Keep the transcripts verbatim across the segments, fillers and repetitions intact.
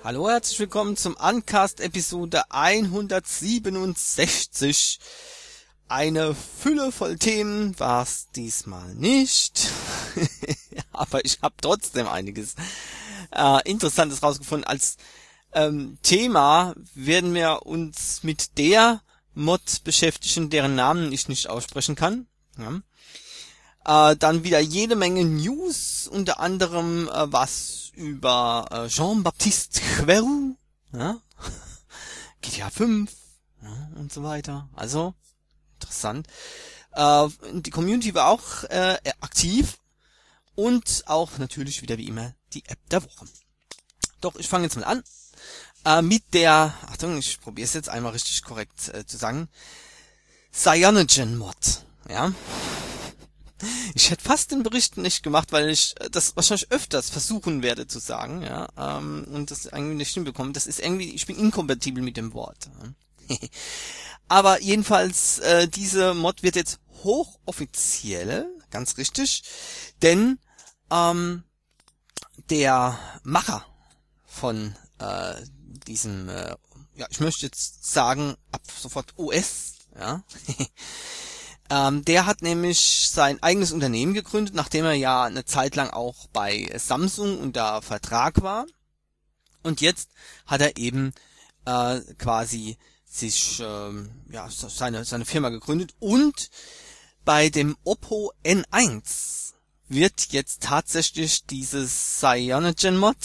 Hallo, herzlich willkommen zum Uncast Episode hundertsiebenundsechzig. Eine Fülle voll Themen war's diesmal nicht, aber ich habe trotzdem einiges äh, Interessantes rausgefunden. Als ähm, Thema werden wir uns mit der Mod beschäftigen, deren Namen ich nicht aussprechen kann. Ja. Äh, dann wieder jede Menge News, unter anderem äh, was über äh, Jean-Baptiste Querou, ja? G T A fünf, ja, und so weiter. Also, interessant. Äh, die Community war auch äh, aktiv und auch natürlich wieder wie immer die App der Woche. Doch, ich fange jetzt mal an äh, mit der, Achtung, ich probiere es jetzt einmal richtig korrekt äh, zu sagen, Cyanogen-Mod, ja. Ich hätte fast den Bericht nicht gemacht, weil ich das wahrscheinlich öfters versuchen werde zu sagen, ja, ähm, und das eigentlich nicht hinbekommen. Das ist irgendwie, ich bin inkompatibel mit dem Wort. Aber jedenfalls, äh, diese Mod wird jetzt hochoffiziell, ganz richtig, denn ähm, der Macher von äh, diesem, äh, ja, ich möchte jetzt sagen, ab sofort O S, ja, Ähm, der hat nämlich sein eigenes Unternehmen gegründet, nachdem er ja eine Zeit lang auch bei Samsung unter Vertrag war. Und jetzt hat er eben äh, quasi sich ähm, ja seine seine Firma gegründet. Und bei dem Oppo N eins wird jetzt tatsächlich dieses Cyanogen-Mod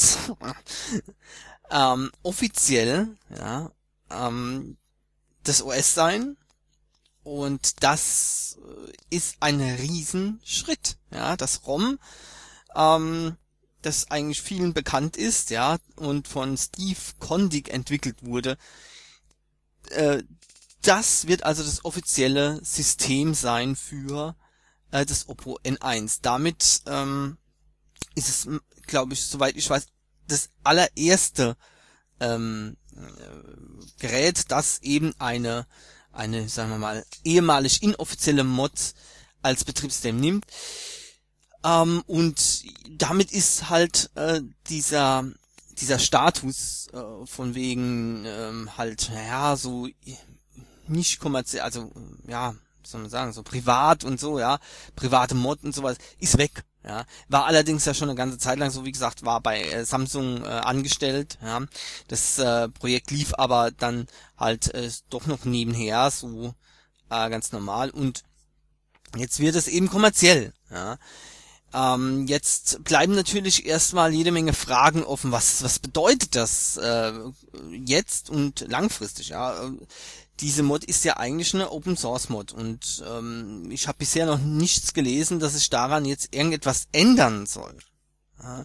ähm, offiziell ja ähm, das O S sein. Und das ist ein Riesenschritt, ja, das ROM, ähm, das eigentlich vielen bekannt ist, ja, und von Steve Kondig entwickelt wurde, äh, das wird also das offizielle System sein für äh, das Oppo N eins. Damit ähm, ist es, glaube ich, soweit ich weiß, das allererste ähm, Gerät, das eben eine eine, sagen wir mal, ehemalig inoffizielle Mod als Betriebssystem nimmt. Ähm, und damit ist halt äh, dieser dieser Status äh, von wegen ähm, halt, naja, so nicht kommerziell, also ja, wie soll man sagen, so privat und so, ja, private Mod und sowas, ist weg. Ja, war allerdings ja schon eine ganze Zeit lang, so wie gesagt, war bei äh, Samsung äh, angestellt. Ja, das äh, Projekt lief aber dann halt äh, doch noch nebenher, so äh, ganz normal. Und jetzt wird es eben kommerziell. Ja, ähm, jetzt bleiben natürlich erstmal jede Menge Fragen offen. Was was bedeutet das äh, jetzt und langfristig? Ja, diese Mod ist ja eigentlich eine Open Source Mod und ähm, ich habe bisher noch nichts gelesen, dass sich daran jetzt irgendetwas ändern soll. Ja.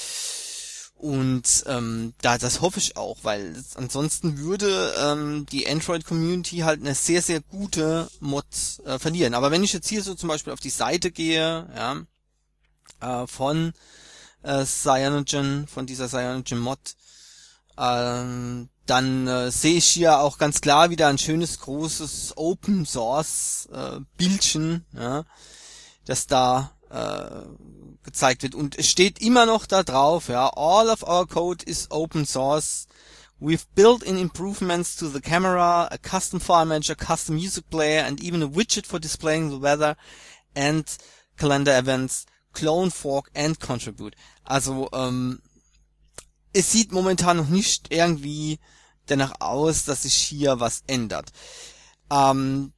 Und ähm, da das hoffe ich auch, weil es, ansonsten würde ähm, die Android Community halt eine sehr sehr gute Mod äh, verlieren. Aber wenn ich jetzt hier so zum Beispiel auf die Seite gehe, ja, äh, von äh, Cyanogen, von dieser Cyanogen Mod, ähm, dann äh, sehe ich hier auch ganz klar wieder ein schönes großes Open Source äh, Bildchen, ja, das da äh, gezeigt wird, und es steht immer noch da drauf, ja, all of our code is open source. We've built in improvements to the camera, a custom file manager, custom music player and even a widget for displaying the weather and calendar events. Clone, fork and contribute. Also ähm, es sieht momentan noch nicht irgendwie danach aus, dass sich hier was ändert. Ähm,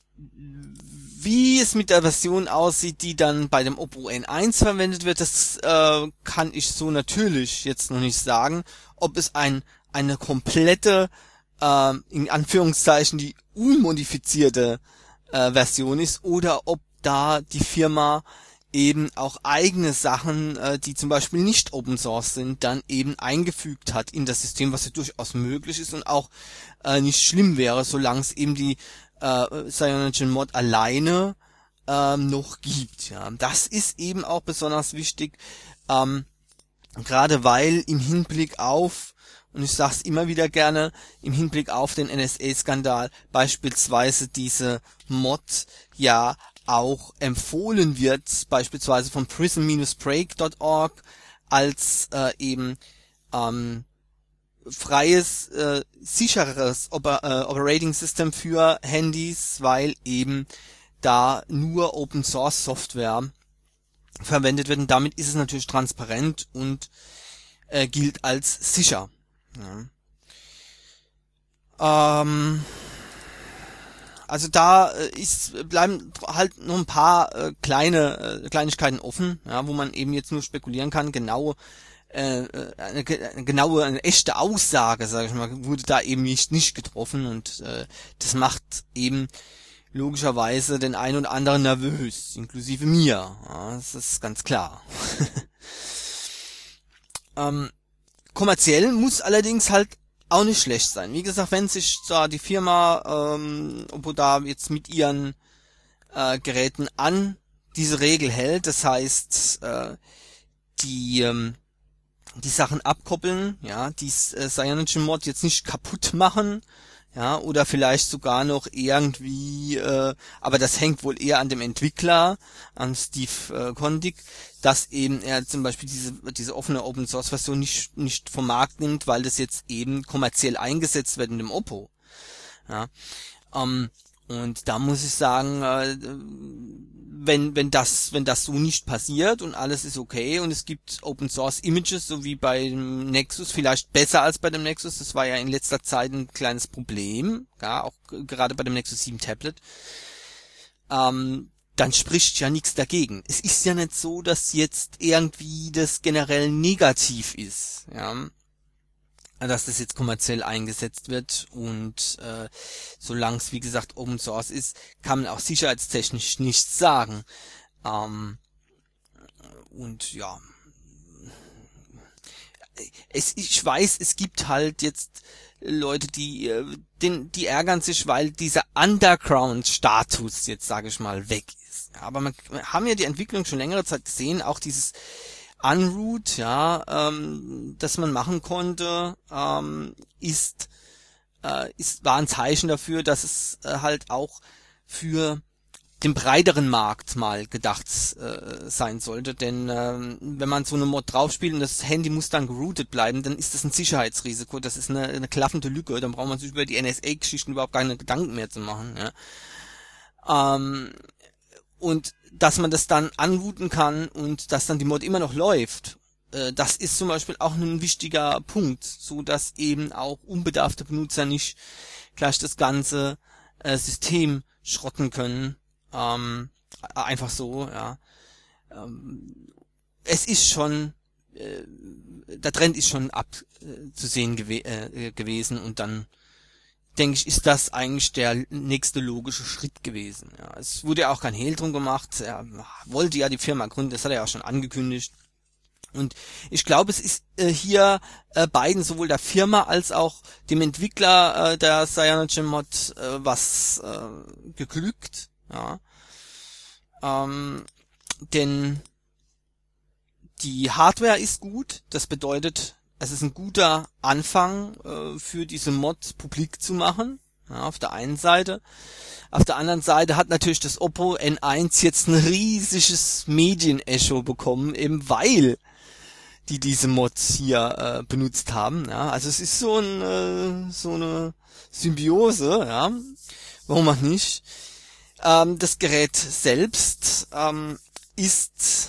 wie es mit der Version aussieht, die dann bei dem Oppo N eins verwendet wird, das äh, kann ich so natürlich jetzt noch nicht sagen. Ob es ein eine komplette, äh, in Anführungszeichen, die unmodifizierte äh, Version ist, oder ob da die Firma eben auch eigene Sachen, äh, die zum Beispiel nicht Open Source sind, dann eben eingefügt hat in das System, was ja durchaus möglich ist und auch äh, nicht schlimm wäre, solange es eben die äh, Cyanogen Mod alleine ähm, noch gibt. Ja, das ist eben auch besonders wichtig, ähm, gerade weil im Hinblick auf, und ich sag's immer wieder gerne, im Hinblick auf den N S A-Skandal beispielsweise diese Mod ja auch empfohlen wird, beispielsweise von prism Bindestrich break Punkt org, als äh, eben ähm, freies, äh, sichereres Oper, äh, Operating System für Handys, weil eben da nur Open Source Software verwendet wird und damit ist es natürlich transparent und äh, gilt als sicher. Ja. Ähm, also da äh, ist, bleiben halt nur ein paar äh, kleine äh, Kleinigkeiten offen, ja, wo man eben jetzt nur spekulieren kann. Genau äh, eine, eine genaue, eine echte Aussage, sage ich mal, wurde da eben nicht nicht getroffen und äh, das macht eben logischerweise den einen oder anderen nervös, inklusive mir. Ja, das ist ganz klar. ähm, kommerziell muss allerdings halt auch nicht schlecht sein. Wie gesagt, wenn sich da die Firma, ähm, Oppo da jetzt mit ihren äh, Geräten an diese Regel hält, das heißt, äh, die ähm, die Sachen abkoppeln, ja, die äh, CyanogenMod jetzt nicht kaputt machen, ja, oder vielleicht sogar noch irgendwie, äh, aber das hängt wohl eher an dem Entwickler, an Steve äh, Kondig, dass eben er zum Beispiel diese diese offene Open Source Version nicht nicht vom Markt nimmt, weil das jetzt eben kommerziell eingesetzt wird in dem Oppo. Ja, ähm, und da muss ich sagen, äh, wenn wenn das wenn das so nicht passiert und alles ist okay und es gibt Open Source Images, so wie beim Nexus, vielleicht besser als bei dem Nexus, das war ja in letzter Zeit ein kleines Problem, ja, auch g- gerade bei dem Nexus sieben Tablet, ähm, dann spricht ja nichts dagegen. Es ist ja nicht so, dass jetzt irgendwie das generell negativ ist, ja, dass das jetzt kommerziell eingesetzt wird und äh, solange es wie gesagt Open Source ist, kann man auch sicherheitstechnisch nichts sagen. Ähm, und ja, es, ich weiß, es gibt halt jetzt Leute, die äh, den, die ärgern sich, weil dieser Underground-Status jetzt, sage ich mal, weg ist. Ja, aber man, wir haben ja die Entwicklung schon längere Zeit gesehen, auch dieses Unroot, ja, ähm, das man machen konnte, ähm, ist, äh, ist, war ein Zeichen dafür, dass es äh, halt auch für den breiteren Markt mal gedacht äh, sein sollte, denn ähm, wenn man so eine Mod draufspielt und das Handy muss dann geroutet bleiben, dann ist das ein Sicherheitsrisiko, das ist eine, eine klaffende Lücke, dann braucht man sich über die N S A-Geschichten überhaupt keine Gedanken mehr zu machen, ja. Ähm, und dass man das dann unrooten kann und dass dann die Mod immer noch läuft, äh, das ist zum Beispiel auch ein wichtiger Punkt, so dass eben auch unbedarfte Benutzer nicht gleich das ganze äh, System schrotten können. Ähm, einfach so, ja. Ähm, es ist schon, äh, der Trend ist schon abzusehen gew äh, gewesen und dann denke ich, ist das eigentlich der nächste logische Schritt gewesen. Ja, es wurde ja auch kein Hehl drum gemacht. Er wollte ja die Firma gründen, das hat er ja auch schon angekündigt. Und ich glaube, es ist äh, hier äh, beiden, sowohl der Firma als auch dem Entwickler äh, der CyanogenMod äh, was äh, geglückt. Ja. Ähm, denn die Hardware ist gut, das bedeutet, es ist ein guter Anfang äh, für diese Mod publik zu machen, ja, auf der einen Seite. Auf der anderen Seite hat natürlich das Oppo N eins jetzt ein riesiges Medienecho bekommen, eben weil die diese Mods hier äh, benutzt haben. Ja. Also es ist so, ein, äh, so eine Symbiose, ja, warum auch nicht. Ähm, das Gerät selbst ähm, ist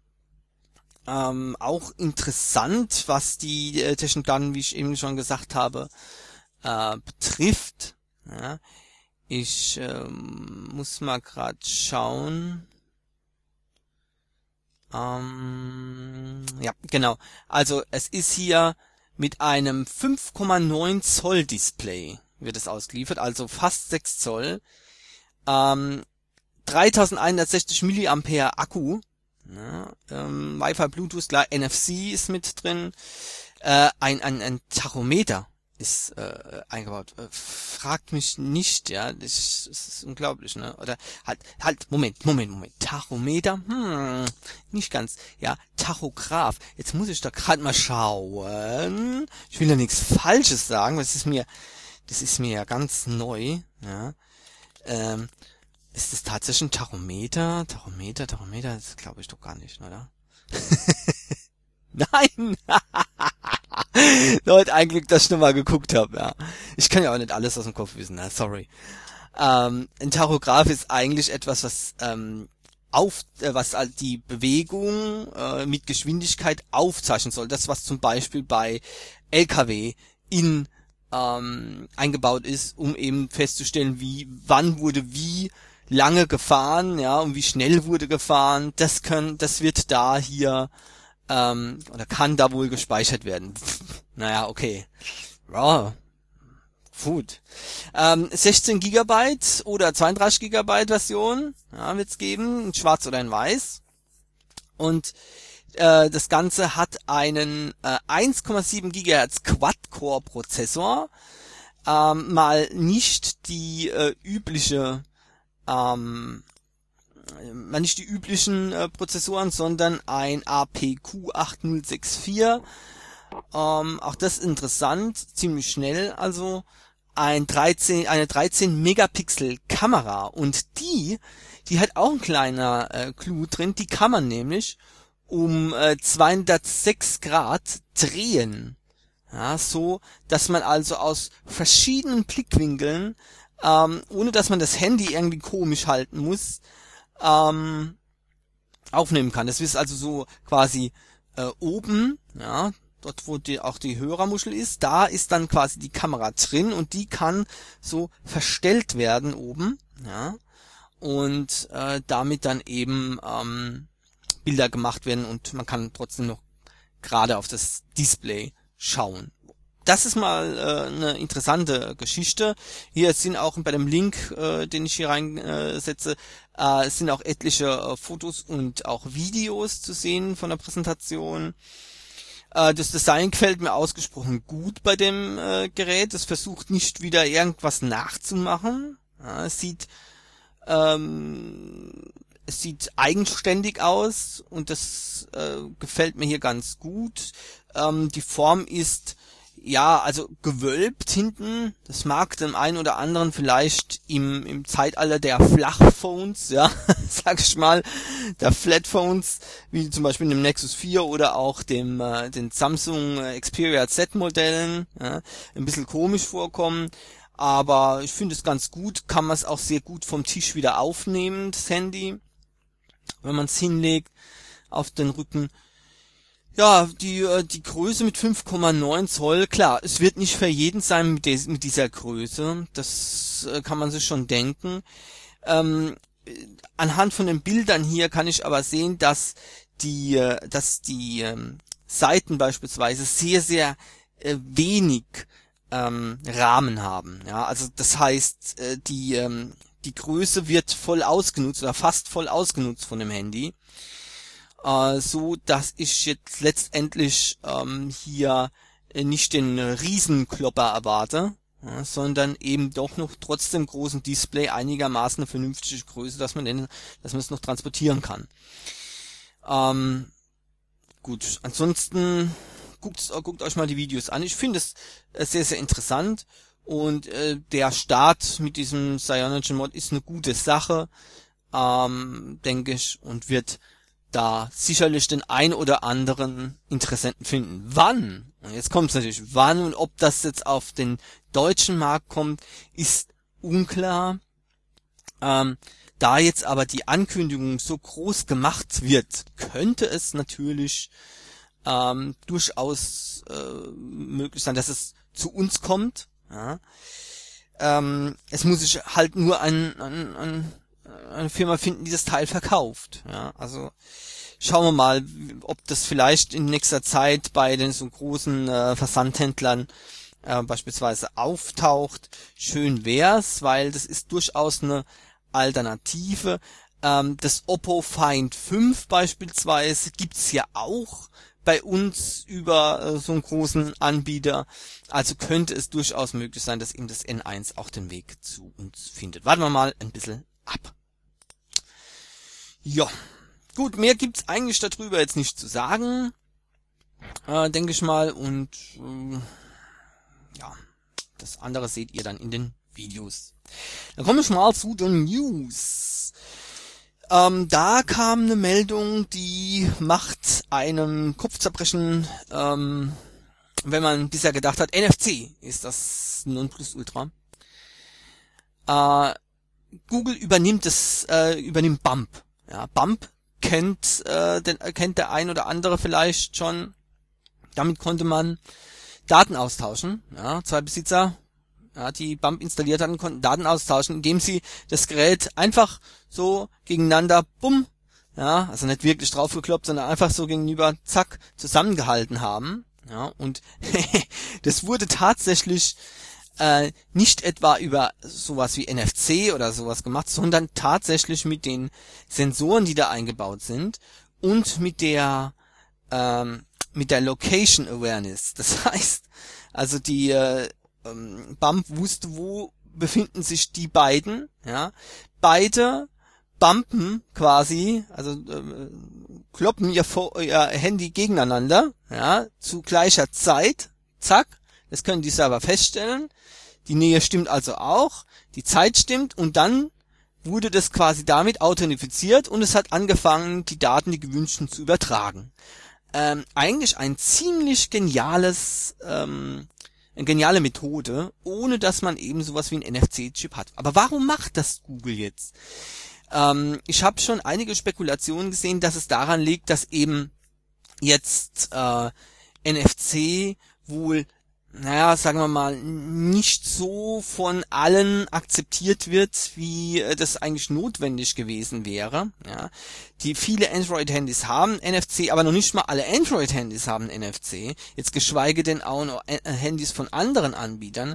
ähm, auch interessant, was die äh, Technikdaten, wie ich eben schon gesagt habe, äh, betrifft. Ja. Ich ähm, muss mal gerade schauen. Ähm, ja, genau. Also es ist hier mit einem fünf Komma neun Zoll Display wird es ausgeliefert, also fast sechs Zoll. Ähm, dreitausendeinhundertsechzig Milliampere Akku, ja, ähm, Wi-Fi, Bluetooth, klar, N F C ist mit drin, äh, ein, ein, ein Tachometer ist äh, eingebaut. Äh, fragt mich nicht, ja, das, das ist unglaublich, ne? Oder halt, halt, Moment, Moment, Moment, Tachometer, hm, nicht ganz, ja, Tachograph. Jetzt muss ich da gerade mal schauen. Ich will ja nichts Falsches sagen, weil das ist mir, das ist mir ja ganz neu, ja. Ähm, ist das tatsächlich ein Tachometer? Tachometer, Tachometer, das glaube ich doch gar nicht, oder? Nein! Leute, ein Glück, dass ich nochmal geguckt habe, ja. Ich kann ja auch nicht alles aus dem Kopf wissen, na, sorry. Ähm, ein Tachograph ist eigentlich etwas, was ähm, auf, äh, was halt die Bewegung äh, mit Geschwindigkeit aufzeichnen soll. Das, was zum Beispiel bei L K W in ähm, eingebaut ist, um eben festzustellen, wie, wann wurde wie lange gefahren, ja, und wie schnell wurde gefahren. Das können, das wird da hier ähm, oder kann da wohl gespeichert werden. Naja, okay. Ja, gut. Ähm, sechzehn Gigabyte oder zweiunddreißig Gigabyte Version, ja, wird's geben, in schwarz oder in weiß. Und äh, das Ganze hat einen äh, eins Komma sieben Gigahertz Quad-Core-Prozessor, ähm, mal nicht die äh, übliche ähm, mal nicht die üblichen äh, Prozessoren, sondern ein A P Q acht null sechs vier. Ähm, auch das ist interessant, ziemlich schnell, also ein dreizehn, eine dreizehn Megapixel Kamera, und die, die hat auch ein kleiner äh, Clou drin, die kann man nämlich um äh, zweihundertsechs Grad drehen. Ja, so, dass man also aus verschiedenen Blickwinkeln, ähm, ohne dass man das Handy irgendwie komisch halten muss, ähm, aufnehmen kann. Das ist also so quasi äh, oben, ja, dort wo die, auch die Hörermuschel ist, da ist dann quasi die Kamera drin, und die kann so verstellt werden oben, ja, und äh, damit dann eben ähm, Bilder gemacht werden, und man kann trotzdem noch gerade auf das Display schauen. Das ist mal äh, eine interessante Geschichte. Hier sind auch bei dem Link, äh, den ich hier reinsetze, äh, es sind auch etliche äh, Fotos und auch Videos zu sehen von der Präsentation. Äh, das Design gefällt mir ausgesprochen gut bei dem äh, Gerät. Es versucht nicht wieder irgendwas nachzumachen. Ja, es sieht ähm, es sieht eigenständig aus, und das äh, gefällt mir hier ganz gut. Ähm, die Form ist ja, also gewölbt hinten. Das mag dem einen oder anderen vielleicht im im Zeitalter der Flachphones, ja, sag ich mal, der Flatphones, wie zum Beispiel dem Nexus vier oder auch dem äh, den Samsung Xperia Z Modellen, ja, ein bisschen komisch vorkommen. Aber ich finde es ganz gut, kann man es auch sehr gut vom Tisch wieder aufnehmen, das Handy, wenn man es hinlegt auf den Rücken. Ja, die die Größe mit fünf Komma neun Zoll, klar, es wird nicht für jeden sein mit, des, mit dieser Größe, das äh, kann man sich schon denken. Ähm, anhand von den Bildern hier kann ich aber sehen, dass die, äh, dass die ähm, Seiten beispielsweise sehr, sehr äh, wenig ähm, Rahmen haben. Ja, also das heißt, äh, die ähm, die Größe wird voll ausgenutzt oder fast voll ausgenutzt von dem Handy. Uh, so, dass ich jetzt letztendlich ähm, hier äh, nicht den äh, Riesenklopper erwarte, ja, sondern eben doch noch trotzdem großen Display, einigermaßen eine vernünftige Größe, dass man den, dass man es noch transportieren kann. Ähm, gut, ansonsten guckt, guckt euch mal die Videos an. Ich finde es äh, sehr, sehr interessant, und äh, der Start mit diesem CyanogenMod ist eine gute Sache, ähm, denke ich, und wird da sicherlich den ein oder anderen Interessenten finden. Wann? Und jetzt kommt es natürlich, wann und ob das jetzt auf den deutschen Markt kommt, ist unklar. Ähm, da jetzt aber die Ankündigung so groß gemacht wird, könnte es natürlich ähm, durchaus äh, möglich sein, dass es zu uns kommt. Ja. Ähm, es muss sich halt nur ein, ein, ein eine Firma finden, die das Teil verkauft. Ja, also schauen wir mal, ob das vielleicht in nächster Zeit bei den so großen äh, Versandhändlern äh, beispielsweise auftaucht. Schön wär's, weil das ist durchaus eine Alternative. Ähm, das Oppo Find fünf beispielsweise gibt's ja auch bei uns über äh, so einen großen Anbieter. Also könnte es durchaus möglich sein, dass eben das N eins auch den Weg zu uns findet. Warten wir mal ein bisschen ab. Ja, gut, mehr gibt's eigentlich darüber jetzt nicht zu sagen, äh, denke ich mal, und äh, ja, das andere seht ihr dann in den Videos. Dann komme ich mal zu den News. Ähm, da kam eine Meldung, die macht einem Kopfzerbrechen ähm, wenn man bisher gedacht hat, N F C ist das Nonplusultra. Äh, Google übernimmt es, äh, übernimmt Bump. Ja, Bump kennt, äh, den, kennt der ein oder andere vielleicht schon. Damit konnte man Daten austauschen. Ja, zwei Besitzer, ja, die Bump installiert hatten, konnten Daten austauschen, indem sie das Gerät einfach so gegeneinander, bumm, ja, also nicht wirklich draufgekloppt, sondern einfach so gegenüber, zack, zusammengehalten haben. Ja, und das wurde tatsächlich äh, nicht etwa über sowas wie N F C oder sowas gemacht, sondern tatsächlich mit den Sensoren, die da eingebaut sind und mit der ähm, mit der Location Awareness. Das heißt, also die äh, ähm, Bump wusste, wo befinden sich die beiden. Ja, beide bumpen quasi, also äh, kloppen ihr, ihr Handy gegeneinander, ja, zu gleicher Zeit, zack, das können die Server feststellen, die Nähe stimmt also auch, die Zeit stimmt und dann wurde das quasi damit authentifiziert und es hat angefangen, die Daten, die gewünschten, zu übertragen. Ähm, eigentlich ein ziemlich geniales, ähm, eine geniale Methode, ohne dass man eben sowas wie einen N F C-Chip hat. Aber warum macht das Google jetzt? Ähm, ich habe schon einige Spekulationen gesehen, dass es daran liegt, dass eben jetzt äh, N F C wohl, naja, sagen wir mal, nicht so von allen akzeptiert wird, wie äh, das eigentlich notwendig gewesen wäre. Ja, die viele Android-Handys haben N F C, aber noch nicht mal alle Android-Handys haben N F C. Jetzt geschweige denn auch noch äh, Handys von anderen Anbietern.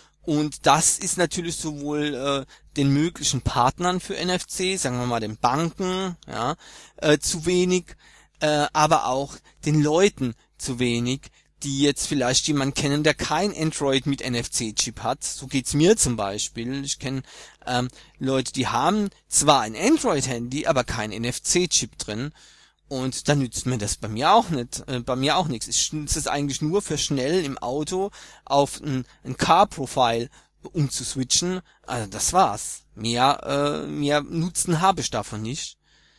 Und das ist natürlich sowohl äh, den möglichen Partnern für N F C, sagen wir mal den Banken, ja, äh, zu wenig, äh, aber auch den Leuten zu wenig, die jetzt vielleicht jemanden kennen, der kein Android mit N F C-Chip hat. So geht's mir zum Beispiel. Ich kenne ähm, Leute, die haben zwar ein Android-Handy, aber kein N F C-Chip drin. Und dann nützt mir das bei mir auch nicht, äh, bei mir auch nichts. Ich nutze es eigentlich nur für schnell im Auto auf ein, ein Car-Profile umzuswitchen. Also das war's. Mehr, äh, mehr Nutzen habe ich davon nicht.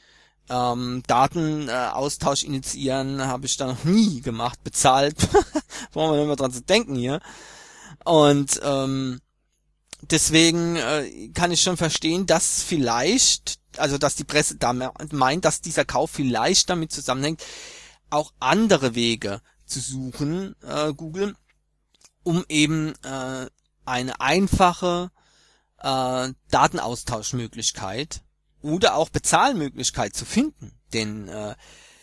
Ähm, Datenaustausch äh, initiieren habe ich da noch nie gemacht, bezahlt. Brauchen wir nicht mehr dran zu denken hier. Und ähm, deswegen äh, kann ich schon verstehen, dass vielleicht, also dass die Presse da meint, dass dieser Kauf vielleicht damit zusammenhängt, auch andere Wege zu suchen, äh, Google, um eben äh, eine einfache äh, Datenaustauschmöglichkeit oder auch Bezahlmöglichkeit zu finden. Denn äh,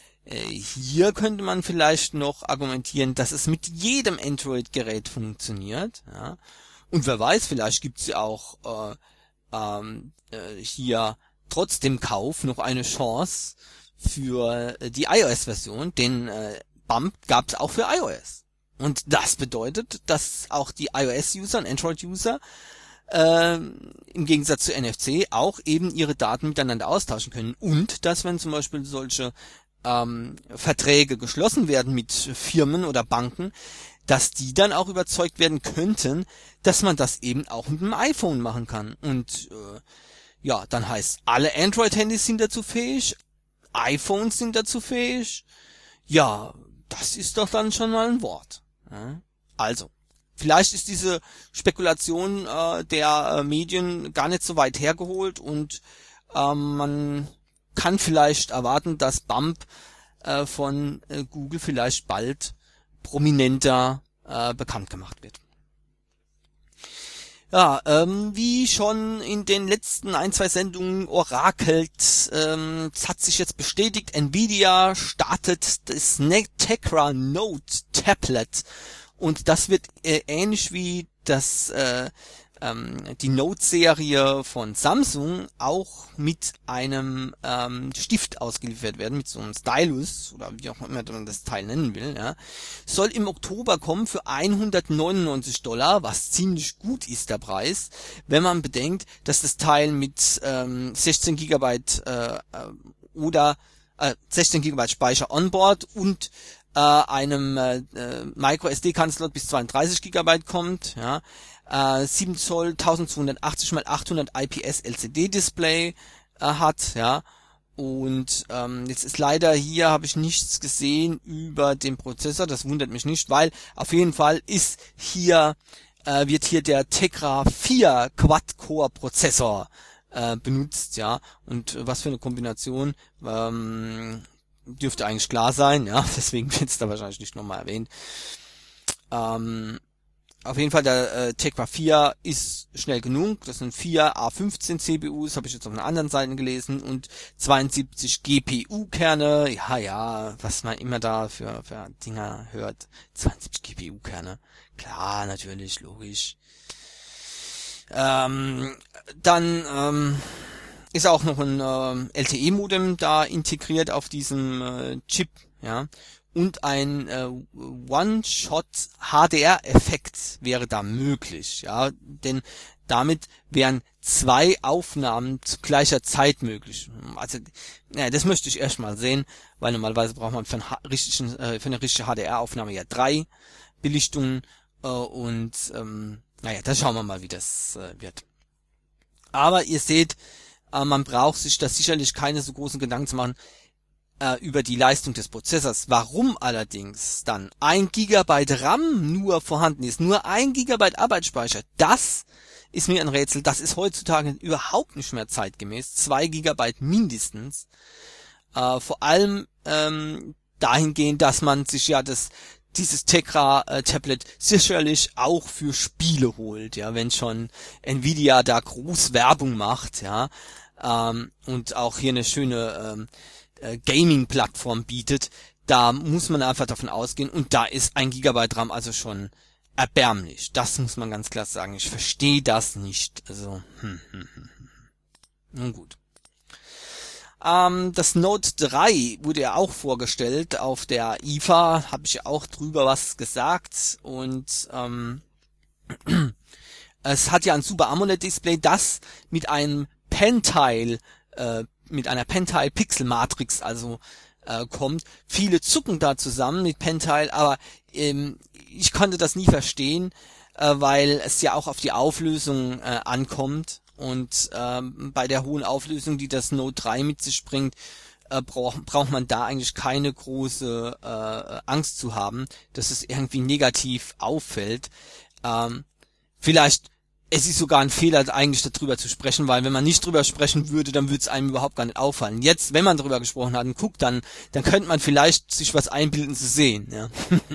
hier könnte man vielleicht noch argumentieren, dass es mit jedem Android-Gerät funktioniert. Ja. Und wer weiß, vielleicht gibt es ja auch äh, ähm, äh, hier trotz dem Kauf noch eine Chance für äh, die iOS-Version, denn äh, Bump gab es auch für iOS. Und das bedeutet, dass auch die iOS-User und Android-User äh, im Gegensatz zu N F C auch eben ihre Daten miteinander austauschen können. Und dass, wenn zum Beispiel solche ähm, Verträge geschlossen werden mit Firmen oder Banken, dass die dann auch überzeugt werden könnten, dass man das eben auch mit dem iPhone machen kann. Und äh, ja, dann heißt, alle Android-Handys sind dazu fähig, iPhones sind dazu fähig. Ja, das ist doch dann schon mal ein Wort. Ja? Also, vielleicht ist diese Spekulation äh, der äh, Medien gar nicht so weit hergeholt und ähm, man kann vielleicht erwarten, dass Bump äh, von äh, Google vielleicht bald prominenter äh, bekannt gemacht wird. Ja, ähm, wie schon in den letzten ein, zwei Sendungen orakelt, ähm, es hat sich jetzt bestätigt, Nvidia startet das Tegra Note Tablet und das wird äh, ähnlich wie das äh, ähm, die Note-Serie von Samsung auch mit einem ähm, Stift ausgeliefert werden, mit so einem Stylus oder wie auch immer man das Teil nennen will. Ja. Soll im Oktober kommen für hundertneunundneunzig Dollar, was ziemlich gut ist, der Preis, wenn man bedenkt, dass das Teil mit ähm, sechzehn Gigabyte äh, oder äh, sechzehn Gigabyte Speicher onboard und äh, einem äh, Micro S D-Karten-Slot bis zweiunddreißig Gigabyte kommt, ja, äh, sieben Zoll, eintausendzweihundertachtzig mal achthundert I P S L C D Display äh, hat, ja, Und ähm, jetzt ist leider hier, habe ich nichts gesehen über den Prozessor, das wundert mich nicht, weil auf jeden Fall ist hier, äh, wird hier der Tegra vier Quad-Core-Prozessor äh, benutzt, ja, und was für eine Kombination, ähm, dürfte eigentlich klar sein, ja, deswegen wird es da wahrscheinlich nicht nochmal erwähnt. Ähm, Auf jeden Fall, der äh, Tegra vier ist schnell genug. Das sind vier A fünfzehn C P Us, habe ich jetzt auf einer anderen Seite gelesen, und zweiundsiebzig G P U-Kerne. Ja, ja, was man immer da für, für Dinger hört. zweiundsiebzig G P U-Kerne. Klar, natürlich, logisch. Ähm, dann ähm, ist auch noch ein ähm, L T E-Modem da integriert auf diesem äh, Chip, ja. Und ein äh, One-Shot-H D R-Effekt wäre da möglich, ja, denn damit wären zwei Aufnahmen zu gleicher Zeit möglich. Also, ja, das möchte ich erstmal sehen, weil normalerweise braucht man für, einen richtigen, äh, für eine richtige H D R-Aufnahme ja drei Belichtungen äh, und ähm, naja, da schauen wir mal, wie das äh, wird. Aber ihr seht, äh, man braucht sich da sicherlich keine so großen Gedanken zu machen über die Leistung des Prozessors. Warum allerdings dann ein Gigabyte RAM nur vorhanden ist, nur ein Gigabyte Arbeitsspeicher, das ist mir ein Rätsel. Das ist heutzutage überhaupt nicht mehr zeitgemäß. Zwei Gigabyte mindestens. Äh, vor allem ähm, dahingehend, dass man sich ja das dieses Tegra-Tablet sicherlich auch für Spiele holt, ja, wenn schon Nvidia da groß Werbung macht, ja, ähm, und auch hier eine schöne ähm, Gaming-Plattform bietet, da muss man einfach davon ausgehen, und da ist ein Gigabyte RAM also schon erbärmlich. Das muss man ganz klar sagen. Ich verstehe das nicht. Also, hm, hm, hm. Nun gut. Ähm, das Note drei wurde ja auch vorgestellt auf der I F A, habe ich ja auch drüber was gesagt, und ähm, es hat ja ein Super AMOLED-Display, das mit einem Pentile äh, mit einer Pentile-Pixel-Matrix also äh, kommt. Viele zucken da zusammen mit Pentile, aber ähm, ich konnte das nie verstehen, äh, weil es ja auch auf die Auflösung äh, ankommt, und ähm, bei der hohen Auflösung, die das Note drei mit sich bringt, äh, braucht braucht man da eigentlich keine große äh, Angst zu haben, dass es irgendwie negativ auffällt. Ähm, vielleicht Es ist sogar ein Fehler, eigentlich darüber zu sprechen, weil wenn man nicht drüber sprechen würde, dann würde es einem überhaupt gar nicht auffallen. Jetzt, wenn man darüber gesprochen hat und guckt, dann dann könnte man vielleicht sich was einbilden zu sehen. Ja.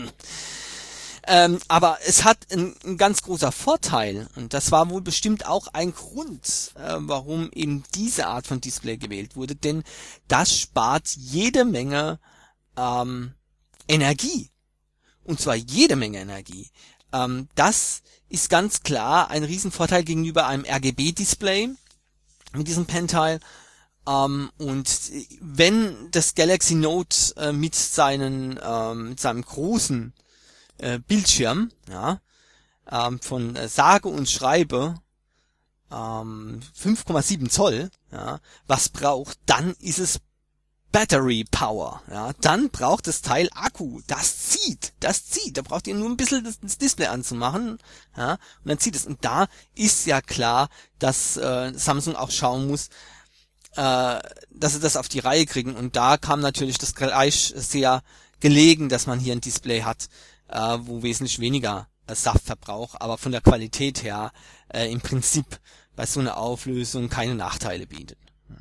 ähm, aber es hat ein, ein ganz großer Vorteil, und das war wohl bestimmt auch ein Grund, äh, warum eben diese Art von Display gewählt wurde, denn das spart jede Menge ähm, Energie. Und zwar jede Menge Energie. Ähm, das ist ganz klar ein Riesenvorteil gegenüber einem R G B-Display mit diesem Pentile. Ähm, und wenn das Galaxy Note äh, mit seinen ähm, mit seinem großen äh, Bildschirm, ja, ähm, von äh, sage und schreibe ähm, fünf Komma sieben Zoll, ja, was braucht, dann ist es Battery Power, ja, dann braucht das Teil Akku, das zieht, das zieht, da braucht ihr nur ein bisschen das, das Display anzumachen, ja, und dann zieht es, und da ist ja klar, dass äh, Samsung auch schauen muss, äh, dass sie das auf die Reihe kriegen, und da kam natürlich das gleich sehr gelegen, dass man hier ein Display hat, äh, wo wesentlich weniger äh, Saftverbrauch, aber von der Qualität her äh, im Prinzip bei so einer Auflösung keine Nachteile bietet.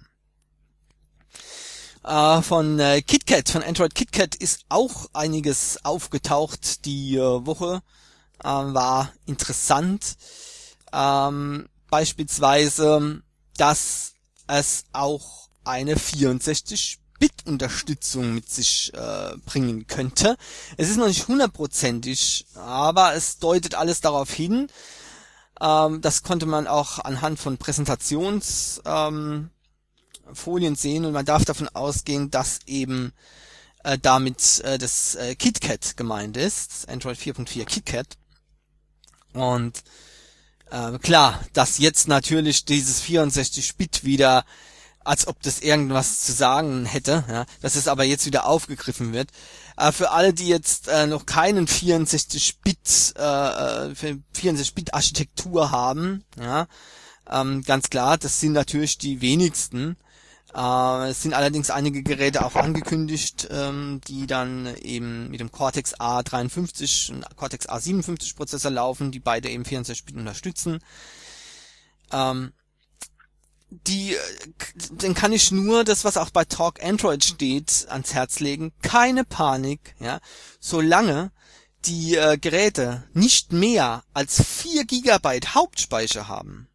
Von äh, KitKat, von Android KitKat ist auch einiges aufgetaucht die äh, Woche, äh, war interessant, ähm, beispielsweise, dass es auch eine vierundsechzig Bit Unterstützung mit sich äh, bringen könnte. Es ist noch nicht hundertprozentig, aber es deutet alles darauf hin. Ähm, das konnte man auch anhand von Präsentations ähm, Folien sehen, und man darf davon ausgehen, dass eben äh, damit äh, das äh, KitKat gemeint ist, Android vier Punkt vier KitKat. Und äh, klar, dass jetzt natürlich dieses vierundsechzig Bit wieder, als ob das irgendwas zu sagen hätte, ja, dass es aber jetzt wieder aufgegriffen wird. Äh, für alle, die jetzt äh, noch keinen vierundsechzig Bit äh, vierundsechzig Bit Architektur haben, ja, ähm, ganz klar, das sind natürlich die wenigsten. Äh, es sind allerdings einige Geräte auch angekündigt, ähm, die dann eben mit dem Cortex A dreiundfünfzig und Cortex A siebenundfünfzig Prozessor laufen, die beide eben vierundsechzig Bit unterstützen. Ähm, die, dann kann ich nur das, was auch bei Talk Android steht, ans Herz legen. Keine Panik, ja, solange die äh, Geräte nicht mehr als vier Gigabyte Hauptspeicher haben,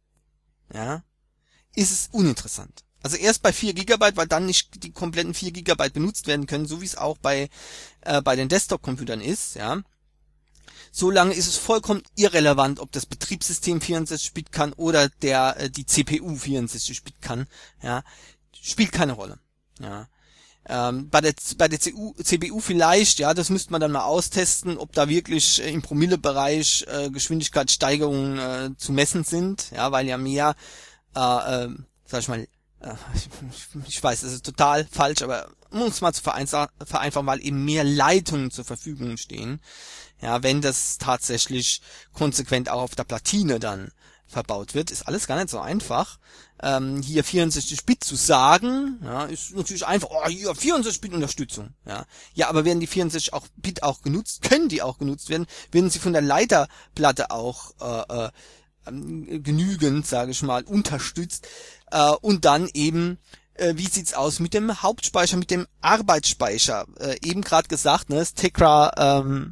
ja, ist es uninteressant. Also erst bei vier Gigabyte, weil dann nicht die kompletten vier Gigabyte benutzt werden können, so wie es auch bei äh, bei den Desktop-Computern ist, ja. Solange ist es vollkommen irrelevant, ob das Betriebssystem vierundsechzig Bit kann oder der äh, die C P U vierundsechzig Bit kann, ja, spielt keine Rolle, ja. Ähm, bei der bei der C P U vielleicht, ja, das müsste man dann mal austesten, ob da wirklich äh, im Promillebereich äh, Geschwindigkeitssteigerungen äh, zu messen sind, ja, weil ja mehr, äh, äh, sag ich mal, äh, ich, ich weiß, das ist total falsch, aber um es mal zu vereinfachen, weil eben mehr Leitungen zur Verfügung stehen, ja, wenn das tatsächlich konsequent auch auf der Platine dann verbaut wird, ist alles gar nicht so einfach. Ähm, hier vierundsechzig Bit zu sagen, ja, ist natürlich einfach, oh, hier vierundsechzig Bit Unterstützung, ja. Ja, aber werden die vierundsechzig auch Bit auch genutzt, können die auch genutzt werden, werden sie von der Leiterplatte auch äh, äh, genügend, sage ich mal, unterstützt, äh, und dann eben, äh, wie sieht's aus mit dem Hauptspeicher, mit dem Arbeitsspeicher, äh, eben gerade gesagt, ne, das Tegra, ähm,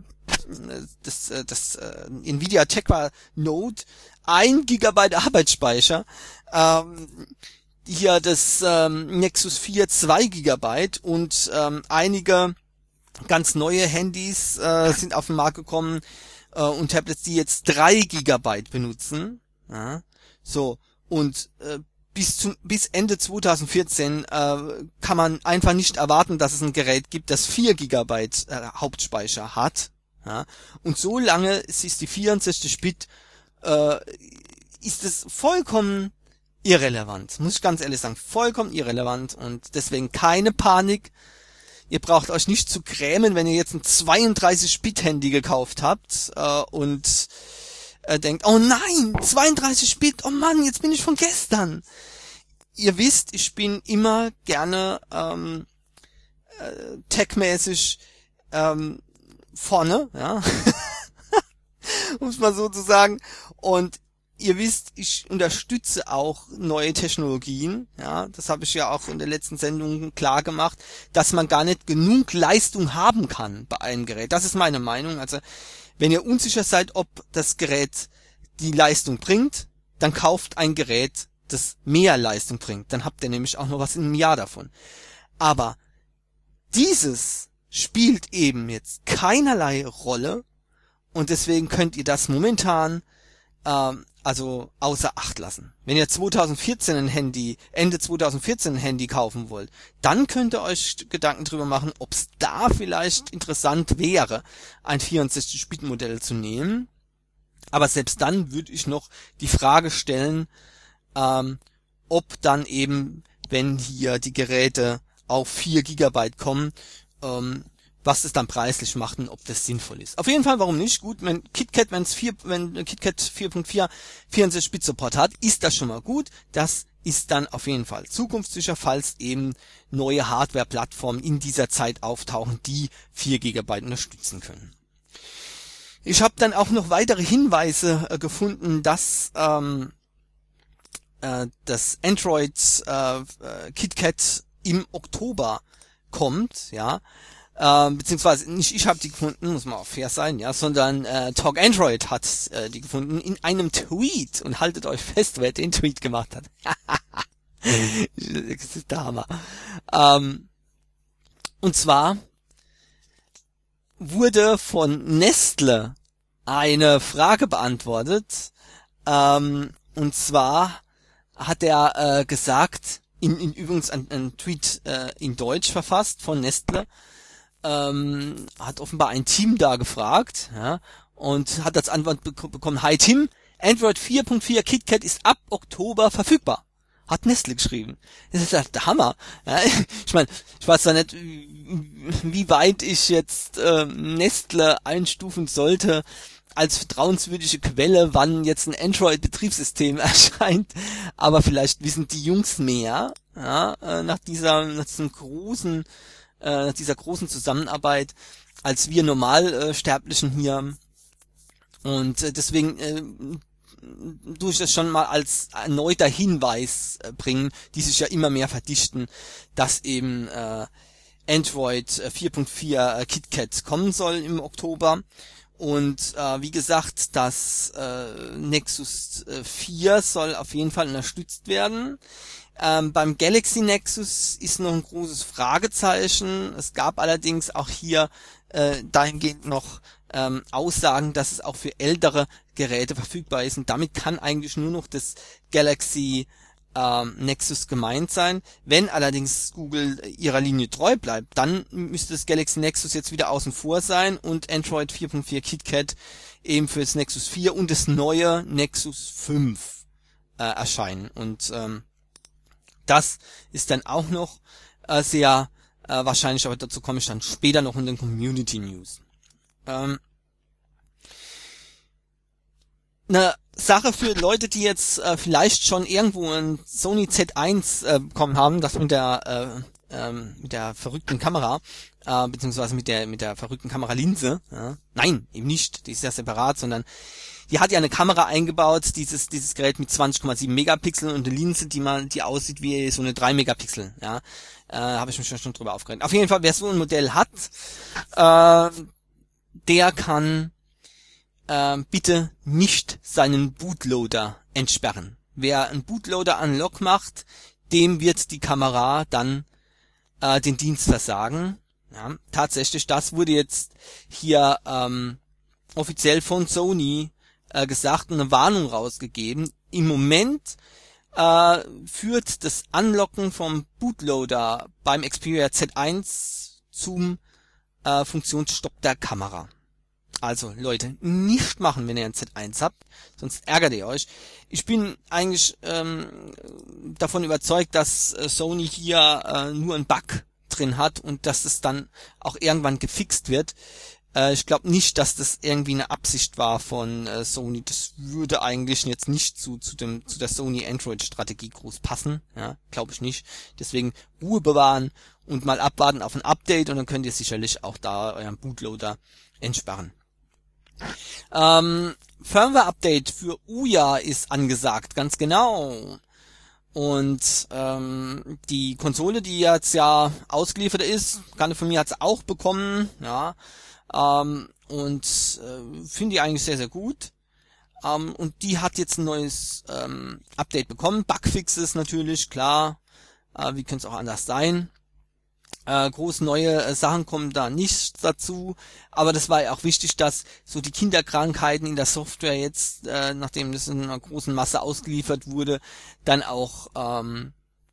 das, das, das äh, Nvidia Tegra Note, ein Gigabyte Arbeitsspeicher, ähm, hier das ähm, Nexus vier zwei Gigabyte und ähm, einige ganz neue Handys äh, sind auf den Markt gekommen äh, und Tablets, die jetzt drei Gigabyte benutzen. Ja, so, und äh, bis zum bis Ende zwanzig vierzehn äh, kann man einfach nicht erwarten, dass es ein Gerät gibt, das vier Gigabyte äh, Hauptspeicher hat. Ja, und so lange ist die vierundsechzig Bit äh, ist es vollkommen irrelevant, muss ich ganz ehrlich sagen, vollkommen irrelevant, und deswegen keine Panik. Ihr braucht euch nicht zu grämen, wenn ihr jetzt ein zweiunddreißig Bit Handy gekauft habt äh, und äh, denkt, oh nein, zweiunddreißig Bit, oh Mann, jetzt bin ich von gestern. Ihr wisst, ich bin immer gerne ähm, äh, techmäßig ähm, vorne, ja, um es mal so zu sagen. Und ihr wisst, ich unterstütze auch neue Technologien, ja, das habe ich ja auch in der letzten Sendung klar gemacht, dass man gar nicht genug Leistung haben kann bei einem Gerät. Das ist meine Meinung. Also, wenn ihr unsicher seid, ob das Gerät die Leistung bringt, dann kauft ein Gerät, das mehr Leistung bringt. Dann habt ihr nämlich auch noch was im Jahr davon. Aber dieses spielt eben jetzt keinerlei Rolle, und deswegen könnt ihr das momentan ähm, also außer Acht lassen. Wenn ihr zwanzig vierzehn ein Handy, Ende zwanzig vierzehn ein Handy kaufen wollt, dann könnt ihr euch Gedanken drüber machen, ob es da vielleicht interessant wäre, ein vierundsechzig Bit Modell zu nehmen. Aber selbst dann würde ich noch die Frage stellen, ähm, ob dann eben, wenn hier die Geräte auf vier Gigabyte kommen, ähm, was es dann preislich macht und ob das sinnvoll ist. Auf jeden Fall, warum nicht? Gut, wenn KitKat, wenn's vier, wenn KitKat vier Punkt vier vierundsechzig Bit Support hat, ist das schon mal gut. Das ist dann auf jeden Fall zukunftssicher, falls eben neue Hardware-Plattformen in dieser Zeit auftauchen, die vier Gigabyte unterstützen können. Ich habe dann auch noch weitere Hinweise äh, gefunden, dass ähm, äh, das Android äh, äh, KitKat im Oktober kommt, ja. Ähm, beziehungsweise nicht ich habe die gefunden, muss man auch fair sein, ja, sondern äh, Talk Android hat äh, die gefunden in einem Tweet, und haltet euch fest, wer den Tweet gemacht hat. Das ist der Hammer. Ähm, und zwar wurde von Nestle eine Frage beantwortet, ähm, und zwar hat er äh, gesagt, in, in übrigens ein, ein Tweet äh, in Deutsch verfasst von Nestle, ähm, hat offenbar ein Team da gefragt, ja, und hat als Antwort bek- bekommen, hi Tim, Android vier Punkt vier KitKat ist ab Oktober verfügbar. Hat Nestle geschrieben. Das ist der Hammer. Ja, ich meine, ich weiß zwar nicht, wie weit ich jetzt äh, Nestle einstufen sollte als vertrauenswürdige Quelle, wann jetzt ein Android-Betriebssystem erscheint, aber vielleicht wissen die Jungs mehr, ja, äh, nach dieser, nach diesem großen, äh, nach dieser großen Zusammenarbeit, als wir Normalsterblichen hier. Und äh, deswegen äh, tue ich das schon mal als erneuter Hinweis äh, bringen, die sich ja immer mehr verdichten, dass eben äh, Android vier Punkt vier äh, KitKat kommen soll im Oktober. Und äh, wie gesagt, das äh, Nexus äh, vier soll auf jeden Fall unterstützt werden. Ähm, beim Galaxy Nexus ist noch ein großes Fragezeichen. Es gab allerdings auch hier äh, dahingehend noch ähm, Aussagen, dass es auch für ältere Geräte verfügbar ist. Und damit kann eigentlich nur noch das Galaxy ähm, Nexus gemeint sein. Wenn allerdings Google ihrer Linie treu bleibt, dann müsste das Galaxy Nexus jetzt wieder außen vor sein und Android vier Punkt vier KitKat eben für das Nexus vier und das neue Nexus fünf äh, erscheinen. Und ähm, das ist dann auch noch äh, sehr äh, wahrscheinlich, aber dazu komme ich dann später noch in den Community News. Ähm, eine Sache für Leute, die jetzt äh, vielleicht schon irgendwo ein Sony Z eins äh, bekommen haben, das mit der äh, ähm, mit der verrückten Kamera, äh, beziehungsweise mit der mit der verrückten Kameralinse. Ja. Nein, eben nicht, die ist ja separat, sondern die hat ja eine Kamera eingebaut, dieses dieses Gerät mit zwanzig Komma sieben Megapixel und eine Linse, die man die aussieht wie so eine drei Megapixel. Ja, äh, habe ich mich schon, schon drüber aufgeregt. Auf jeden Fall, wer so ein Modell hat, äh, der kann äh, bitte nicht seinen Bootloader entsperren. Wer einen Bootloader Unlock macht, dem wird die Kamera dann äh, den Dienst versagen. Ja, tatsächlich, das wurde jetzt hier ähm, offiziell von Sony äh, gesagt und eine Warnung rausgegeben. Im Moment äh, führt das Unlocken vom Bootloader beim Xperia Z eins zum äh, Funktionsstopp der Kamera. Also Leute, nicht machen, wenn ihr ein Z eins habt, sonst ärgert ihr euch. Ich bin eigentlich ähm, davon überzeugt, dass äh, Sony hier äh, nur einen Bug drin hat und dass es dann auch irgendwann gefixt wird. Äh, ich glaube nicht, dass das irgendwie eine Absicht war von äh, Sony. Das würde eigentlich jetzt nicht zu zu dem zu der Sony Android Strategie groß passen. Ja, glaube ich nicht. Deswegen Ruhe bewahren und mal abwarten auf ein Update und dann könnt ihr sicherlich auch da euren Bootloader entsperren. Ähm, Firmware-Update für Ouya ist angesagt, ganz genau. Und ähm, die Konsole, die jetzt ja ausgeliefert ist, Bekannte von mir hat es auch bekommen, ja. Ähm, und äh, finde ich eigentlich sehr, sehr gut. Ähm, und die hat jetzt ein neues ähm, Update bekommen. Bugfixes natürlich, klar. Äh, wie könnte es auch anders sein? Äh, groß neue äh, Sachen kommen da nicht dazu, aber das war ja auch wichtig, dass so die Kinderkrankheiten in der Software jetzt, äh, nachdem das in einer großen Masse ausgeliefert wurde, dann auch ähm,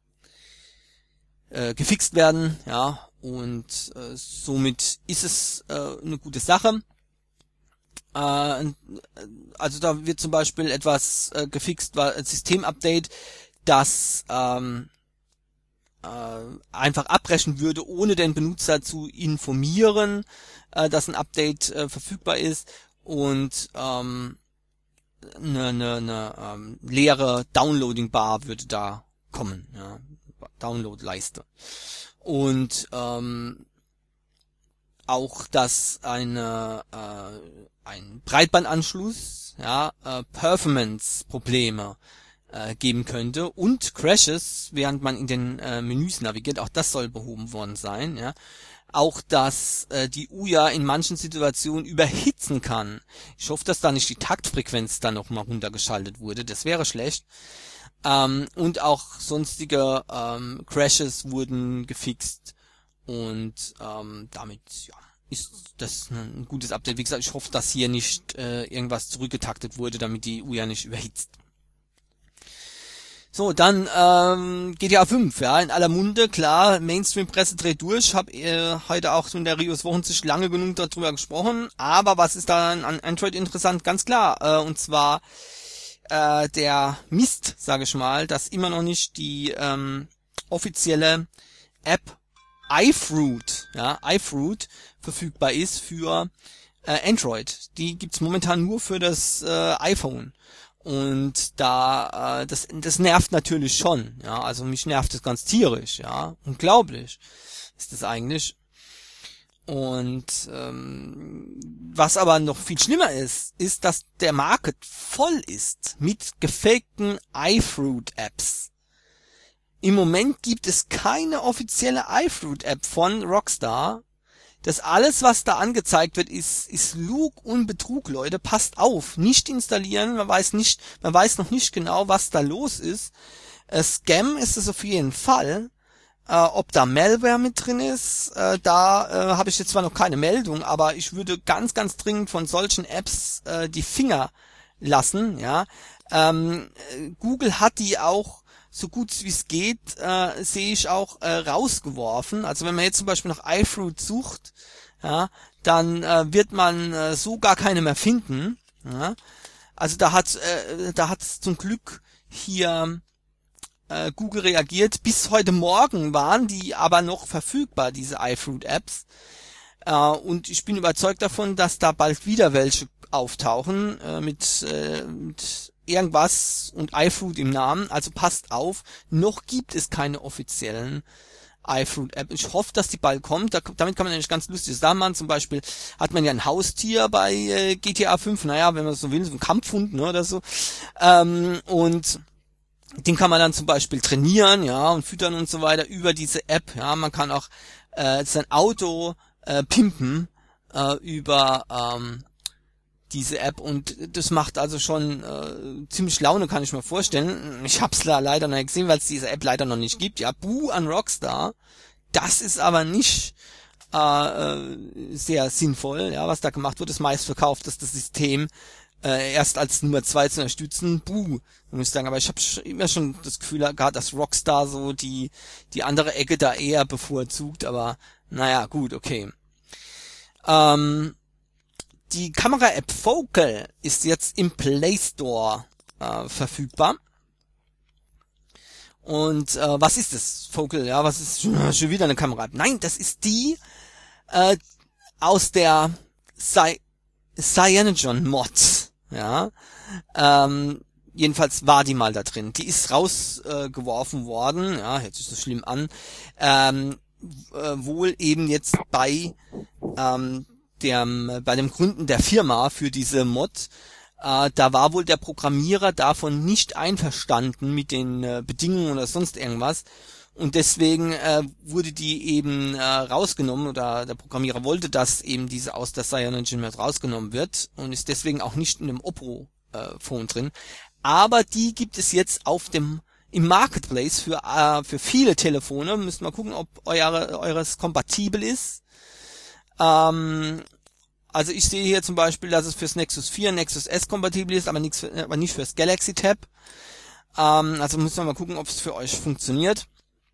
äh, gefixt werden, ja, und äh, somit ist es äh, eine gute Sache. Äh, also da wird zum Beispiel etwas äh, gefixt, war ein Systemupdate, das ähm, einfach abbrechen würde, ohne den Benutzer zu informieren, äh, dass ein Update äh, verfügbar ist und ähm, eine, eine, eine ähm, leere Downloading-Bar würde da kommen, ja, Download-Leiste. Und ähm, auch, dass eine äh, ein Breitbandanschluss, ja, äh, Performance-Probleme geben könnte und Crashes, während man in den äh, Menüs navigiert, auch das soll behoben worden sein, ja. Auch, dass äh, die Ouya in manchen Situationen überhitzen kann. Ich hoffe, dass da nicht die Taktfrequenz dann nochmal runtergeschaltet wurde, das wäre schlecht. Ähm, und auch sonstige ähm, Crashes wurden gefixt und ähm, damit, ja, ist das ein gutes Update. Wie gesagt, ich hoffe, dass hier nicht äh, irgendwas zurückgetaktet wurde, damit die Ouya nicht überhitzt. So, dann ähm, G T A fünf, ja, in aller Munde, klar, Mainstream-Presse dreht durch, habe äh, heute auch in der Rios Wochensicht lange genug darüber gesprochen, aber was ist da an Android interessant? Ganz klar, äh, und zwar äh, der Mist, sage ich mal, dass immer noch nicht die ähm, offizielle App iFruit, ja, iFruit verfügbar ist für äh, Android. Die gibt's momentan nur für das äh, iPhone. Und da, äh, das, das nervt natürlich schon, ja, also mich nervt das ganz tierisch, ja, unglaublich ist das eigentlich. Und ähm, was aber noch viel schlimmer ist, ist, dass der Market voll ist mit gefakten iFruit-Apps. Im Moment gibt es keine offizielle iFruit-App von Rockstar. Das alles, was da angezeigt wird, ist, ist Lug und Betrug, Leute. Passt auf, nicht installieren. Man weiß nicht, man weiß noch nicht genau, was da los ist. Äh, Scam ist es auf jeden Fall. Äh, ob da Malware mit drin ist, äh, da äh, habe ich jetzt zwar noch keine Meldung, aber ich würde ganz, ganz dringend von solchen Apps äh, die Finger lassen. Ja, ähm, Google hat die auch so gut wie es geht, äh, sehe ich auch äh, rausgeworfen. Also wenn man jetzt zum Beispiel nach iFruit sucht, ja, dann äh, wird man äh, so gar keine mehr finden. Ja. Also da hat äh, da hat zum Glück hier äh, Google reagiert. Bis heute Morgen waren die aber noch verfügbar, diese iFruit-Apps. Äh, und ich bin überzeugt davon, dass da bald wieder welche auftauchen äh, mit, äh, mit irgendwas und iFruit im Namen, also passt auf, noch gibt es keine offiziellen iFruit-App. Ich hoffe, dass die bald kommt, da, damit kann man nämlich ganz lustiges da machen. Zum Beispiel hat man ja ein Haustier bei äh, G T A fünf, naja, wenn man so will, so ein Kampfhund, ne, oder so, ähm, und den kann man dann zum Beispiel trainieren, ja, und füttern und so weiter über diese App, ja, man kann auch äh, sein Auto äh, pimpen äh, über ähm, diese App, und das macht also schon äh, ziemlich Laune, kann ich mir vorstellen. Ich hab's la- leider noch nicht gesehen, weil es diese App leider noch nicht gibt. Ja, Buh an Rockstar. Das ist aber nicht äh, sehr sinnvoll, ja, was da gemacht wird. Das meistverkaufteste System äh, erst als Nummer zwei zu unterstützen. Buh, muss ich sagen. Aber ich habe immer schon das Gefühl gehabt, dass Rockstar so die die andere Ecke da eher bevorzugt. Aber naja, gut, okay. Ähm, Die Kamera-App Focal ist jetzt im Play Store äh, verfügbar. Und äh, was ist das? Focal, ja, was ist schon wieder eine Kamera-App? Nein, das ist die äh, aus der Cy- CyanogenMod. Ja, ähm, jedenfalls war die mal da drin. Die ist rausgeworfen äh, worden. Ja, hört sich so schlimm an. Ähm, äh, wohl eben jetzt bei ähm, dem, bei dem Gründen der Firma für diese Mod, äh, da war wohl der Programmierer davon nicht einverstanden mit den äh, Bedingungen oder sonst irgendwas, und deswegen äh, wurde die eben äh, rausgenommen, oder der Programmierer wollte, dass eben diese aus der CyanogenMod rausgenommen wird, und ist deswegen auch nicht in dem Oppo-Phone äh, drin. Aber die gibt es jetzt auf dem im Marketplace für äh, für viele Telefone. Müsst mal gucken, ob eure, eures kompatibel ist. Ähm, also ich sehe hier zum Beispiel, dass es fürs Nexus vier, Nexus S kompatibel ist, aber, nichts für, aber nicht fürs Galaxy Tab. Ähm, also müssen wir mal gucken, ob es für euch funktioniert.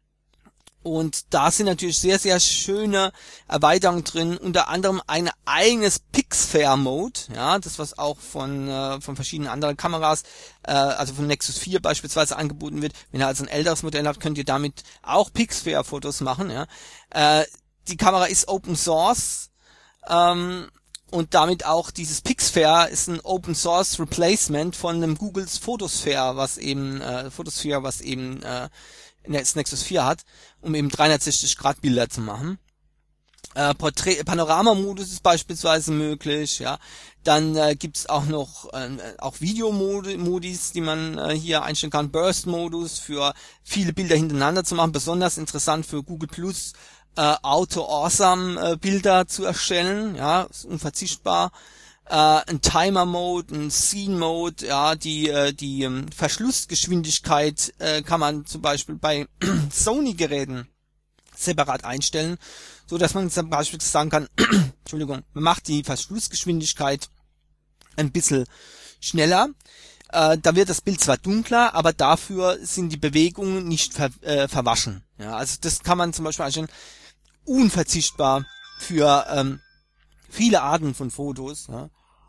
Und da sind natürlich sehr, sehr schöne Erweiterungen drin, unter anderem ein eigenes Pixfare-Mode, ja, das was auch von äh, von verschiedenen anderen Kameras, äh, also von Nexus vier beispielsweise angeboten wird. Wenn ihr also ein älteres Modell habt, könnt ihr damit auch Pixfare-Fotos machen, ja. Äh, die Kamera ist Open Source, ähm, und damit auch dieses Pixfare ist ein Open Source Replacement von einem Googles Photosphere, was eben äh, Photosphere, was eben äh, das Nexus vier hat, um eben dreihundertsechzig Grad Bilder zu machen. Äh, Porträt, Panoramamodus ist beispielsweise möglich, ja. Dann äh, gibt's auch noch äh, auch Videomodis, die man äh, hier einstellen kann. Burst-Modus für viele Bilder hintereinander zu machen, besonders interessant für Google Plus, äh, Auto-Awesome äh, Bilder zu erstellen, ja, ist unverzichtbar. Uh, ein Timer-Mode, ein Scene-Mode, ja, die äh, die ähm, Verschlussgeschwindigkeit äh, kann man zum Beispiel bei Sony-Geräten separat einstellen, so dass man zum Beispiel sagen kann, Entschuldigung, man macht die Verschlussgeschwindigkeit ein bisschen schneller. Äh, da wird das Bild zwar dunkler, aber dafür sind die Bewegungen nicht ver äh, verwaschen. Ja, also das kann man zum Beispiel einstellen, unverzichtbar für ähm, viele Arten von Fotos, ja.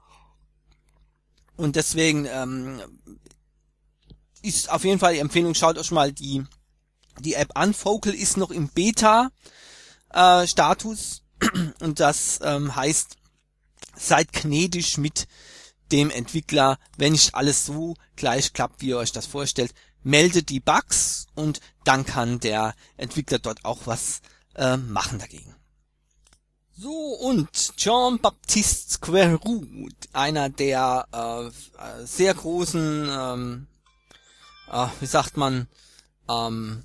Und deswegen ähm, ist auf jeden Fall die Empfehlung, schaut euch mal die die App an. Focal ist noch im Beta-Status, äh, und das ähm, heißt, seid gnädig mit dem Entwickler, wenn nicht alles so gleich klappt, wie ihr euch das vorstellt, meldet die Bugs und dann kann der Entwickler dort auch was äh, machen dagegen. So, und Jean-Baptiste Querrou, einer der äh, sehr großen, ähm, äh, wie sagt man, ähm,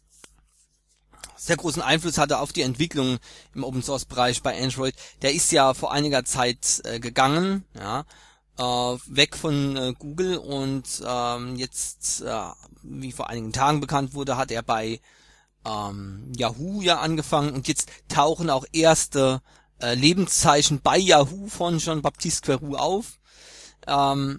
sehr großen Einfluss hatte auf die Entwicklung im Open-Source-Bereich bei Android, der ist ja vor einiger Zeit äh, gegangen, ja, äh, weg von äh, Google und ähm, jetzt, äh, wie vor einigen Tagen bekannt wurde, hat er bei ähm, Yahoo ja angefangen und jetzt tauchen auch erste äh, Lebenszeichen bei Yahoo von Jean-Baptiste Querrou auf. Ähm,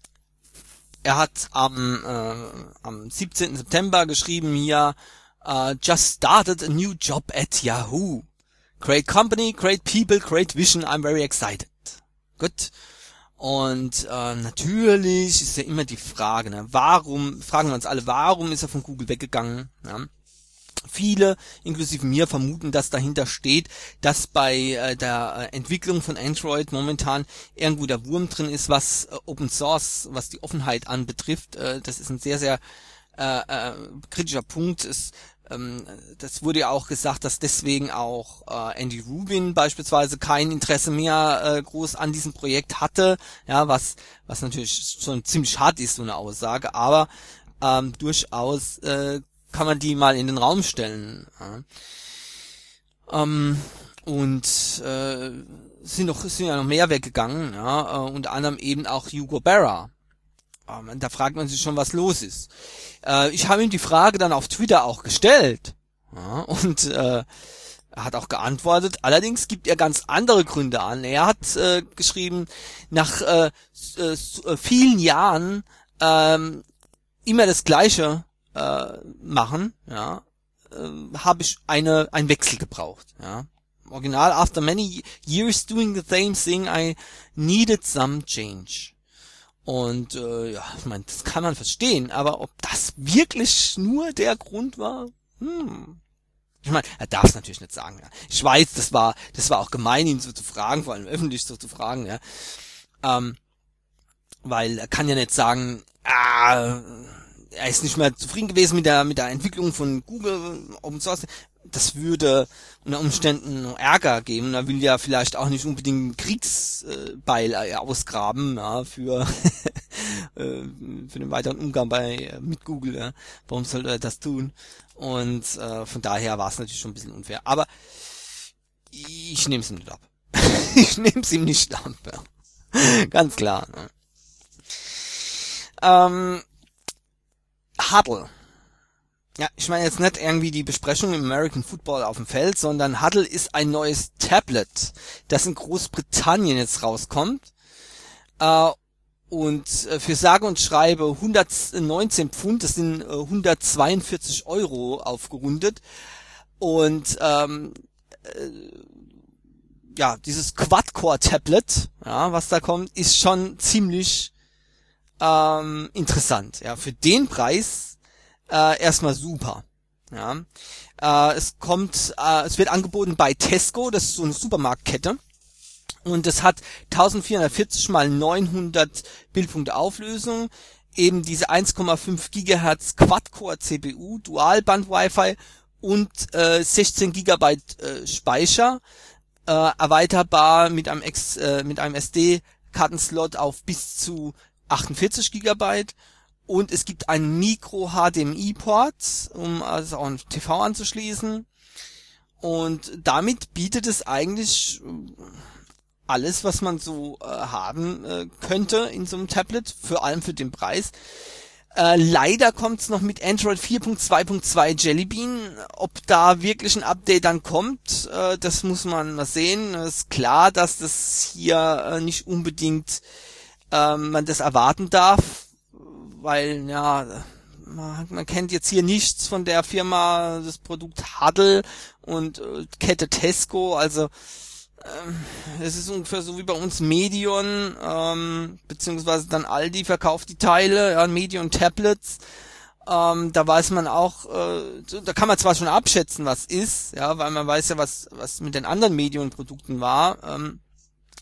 er hat am, äh, am siebzehnten September geschrieben hier, Uh, just started a new job at Yahoo. Great company, great people, great vision. I'm very excited. Gut. Und äh, natürlich ist ja immer die Frage, ne, warum, fragen wir uns alle, warum ist er von Google weggegangen? Ja. Viele, inklusive mir, vermuten, dass dahinter steht, dass bei äh, der äh, Entwicklung von Android momentan irgendwo der Wurm drin ist, was äh, Open Source, was die Offenheit anbetrifft. Äh, das ist ein sehr, sehr äh, äh, kritischer Punkt. Es Das wurde ja auch gesagt, dass deswegen auch äh, Andy Rubin beispielsweise kein Interesse mehr äh, groß an diesem Projekt hatte, ja, was was natürlich schon ziemlich hart ist, so eine Aussage, aber ähm, durchaus äh, kann man die mal in den Raum stellen. Ja. Ähm, und äh, sind noch sind ja noch mehr weggegangen, ja, äh, unter anderem eben auch Hugo Berra. Ähm, da fragt man sich schon, was los ist. Äh, ich habe ihm die Frage dann auf Twitter auch gestellt. Ja, und äh, er hat auch geantwortet. Allerdings gibt er ganz andere Gründe an. Er hat äh, geschrieben, nach äh, äh, vielen Jahren ähm, immer das Gleiche äh, machen, ja, äh, habe ich eine einen Wechsel gebraucht. Ja. Original, after many years doing the same thing, I needed some change. Und äh, ja, ich meine, das kann man verstehen, aber ob das wirklich nur der Grund war, hm. Ich meine, er darf es natürlich nicht sagen. Ja. Ich weiß, das war, das war auch gemein, ihn so zu fragen, vor allem öffentlich so zu fragen, ja, ähm, weil er kann ja nicht sagen, ah, er ist nicht mehr zufrieden gewesen mit der mit der Entwicklung von Google Open Source. Das würde unter Umständen noch Ärger geben. Da will ja vielleicht auch nicht unbedingt Kriegsbeil ausgraben, ja, für für den weiteren Umgang bei mit Google. Ja. Warum soll er das tun? Und äh, von daher war es natürlich schon ein bisschen unfair. Aber ich nehme es ihm nicht ab. ich nehme es ihm nicht ab. Ja. Ganz klar. Ne? Ähm, Huddle. Ja, ich meine jetzt nicht irgendwie die Besprechung im American Football auf dem Feld, sondern Huddle ist ein neues Tablet, das in Großbritannien jetzt rauskommt äh, und für sage und schreibe hundertneunzehn Pfund, das sind äh, hundertzweiundvierzig Euro aufgerundet und ähm, äh, ja, dieses Quad-Core-Tablet, ja, was da kommt, ist schon ziemlich ähm, interessant. Ja, für den Preis Äh, erstmal super. Ja, äh, es kommt, äh, es wird angeboten bei Tesco, das ist so eine Supermarktkette, und es hat eintausendvierhundertvierzig mal neunhundert Bildpunkte Auflösung, eben diese eins Komma fünf Gigahertz Quad-Core C P U, Dualband Wi-Fi und äh, sechzehn Gigabyte äh, Speicher, äh, erweiterbar mit einem Ex, äh, mit einem S D-Kartenslot auf bis zu achtundvierzig Gigabyte. Und es gibt einen Micro-H D M I-Port, um also auch ein T V anzuschließen. Und damit bietet es eigentlich alles, was man so äh, haben äh, könnte in so einem Tablet, vor allem für den Preis. Äh, leider kommt es noch mit Android vier Punkt zwei Punkt zwei Jelly Bean. Ob da wirklich ein Update dann kommt, äh, das muss man mal sehen. Es ist klar, dass das hier äh, nicht unbedingt äh, man das erwarten darf. Weil, ja, man, man kennt jetzt hier nichts von der Firma, das Produkt Huddle und äh, Kette Tesco, also ähm, es ist ungefähr so wie bei uns Medion, ähm, beziehungsweise dann Aldi verkauft die Teile, ja, Medion Tablets, ähm, da weiß man auch, äh, da kann man zwar schon abschätzen, was ist, ja, weil man weiß ja, was was mit den anderen Medion-Produkten war, ähm,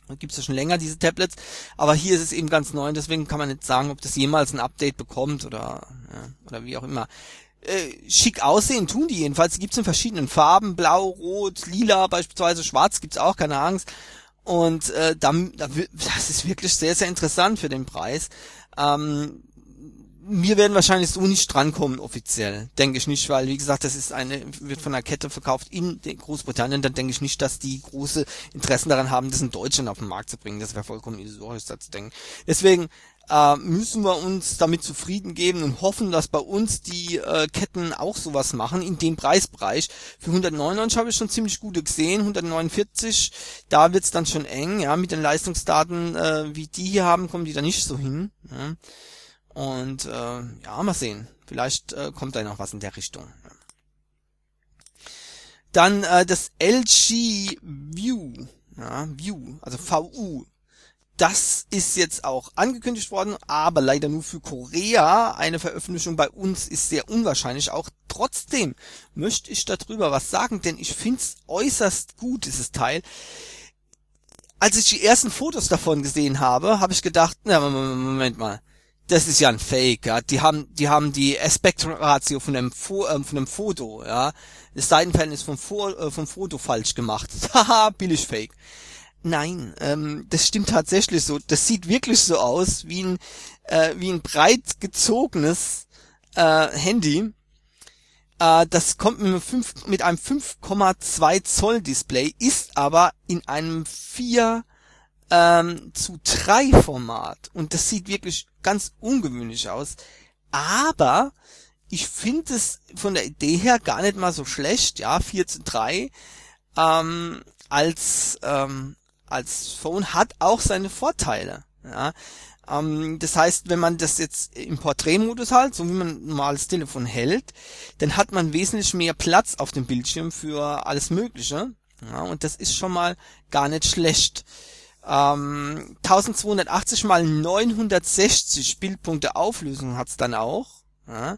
Gibt es ja schon länger, diese Tablets, aber hier ist es eben ganz neu und deswegen kann man nicht sagen, ob das jemals ein Update bekommt oder ja, oder wie auch immer. Äh, schick aussehen tun die jedenfalls, die gibt es in verschiedenen Farben, blau, rot, lila beispielsweise, schwarz gibt's auch, keine Angst. Und äh, dann, das ist wirklich sehr, sehr interessant für den Preis. Ähm, Wir werden wahrscheinlich so nicht drankommen offiziell, denke ich nicht, weil wie gesagt, das ist eine, wird von einer Kette verkauft in Großbritannien, dann denke ich nicht, dass die große Interessen daran haben, das in Deutschland auf den Markt zu bringen. Das wäre vollkommen illusorisch, da zu denken. Deswegen äh, müssen wir uns damit zufrieden geben und hoffen, dass bei uns die äh, Ketten auch sowas machen in dem Preisbereich. Für hundertneunundneunzig habe ich schon ziemlich gute gesehen, hundertneunundvierzig, da wird's dann schon eng, ja, mit den Leistungsdaten, äh, wie die hier haben, kommen die da nicht so hin. Ja. Und äh, ja, mal sehen. Vielleicht äh, kommt da noch was in der Richtung. Dann äh, das L G View, ja, View, also V U. Das ist jetzt auch angekündigt worden, aber leider nur für Korea. Eine Veröffentlichung bei uns ist sehr unwahrscheinlich. Auch trotzdem möchte ich darüber was sagen, denn ich finde es äußerst gut, dieses Teil. Als ich die ersten Fotos davon gesehen habe, habe ich gedacht, na, Moment mal. Das ist ja ein Fake, ja. Die haben, die haben die Aspekt-Ratio von dem, Fo äh, von dem Foto, ja. Das Seitenverhältnis vom, Fo äh, vom Foto falsch gemacht. Haha, billig Fake. Nein, ähm, das stimmt tatsächlich so. Das sieht wirklich so aus wie ein, äh, wie ein breit gezogenes äh, Handy. Äh, das kommt mit einem, fünf, mit einem fünf Komma zwei Zoll Display, ist aber in einem vier Ähm, zu drei Format und das sieht wirklich ganz ungewöhnlich aus, aber ich finde es von der Idee her gar nicht mal so schlecht, ja, vier zu drei ähm, als ähm, als Phone hat auch seine Vorteile, ja. Ähm, das heißt, wenn man das jetzt im Porträtmodus halt, so wie man normal das Telefon hält, dann hat man wesentlich mehr Platz auf dem Bildschirm für alles Mögliche, ja, und das ist schon mal gar nicht schlecht. Ähm, zwölfhundertachtzig mal neunhundertsechzig Bildpunkte Auflösung hat's dann auch, ja,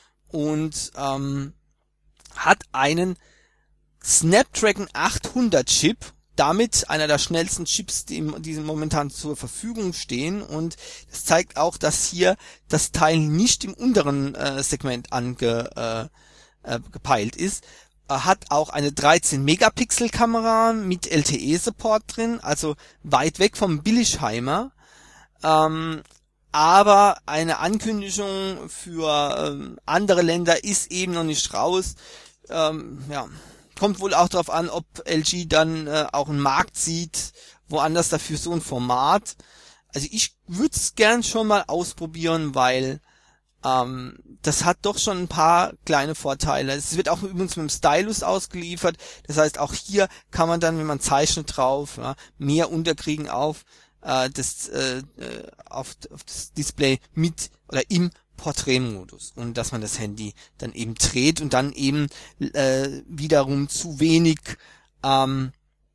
und ähm, hat einen Snapdragon achthundert Chip, damit einer der schnellsten Chips, die im, die momentan zur Verfügung stehen, und das zeigt auch, dass hier das Teil nicht im unteren äh, Segment angepeilt äh, äh, gepeilt ist. Hat auch eine dreizehn Megapixel Kamera mit L T E-Support drin, also weit weg vom Billigheimer. Ähm, aber eine Ankündigung für ähm, andere Länder ist eben noch nicht raus. Ähm, ja, kommt wohl auch darauf an, ob L G dann äh, auch einen Markt sieht, woanders dafür so ein Format. Also ich würde es gern schon mal ausprobieren, weil Ähm, das hat doch schon ein paar kleine Vorteile. Es wird auch übrigens mit dem Stylus ausgeliefert. Das heißt, auch hier kann man dann, wenn man zeichnet drauf, ja, mehr unterkriegen auf äh, das äh, auf, auf das Display mit oder im Porträtmodus, und dass man das Handy dann eben dreht und dann eben äh, wiederum zu wenig ähm,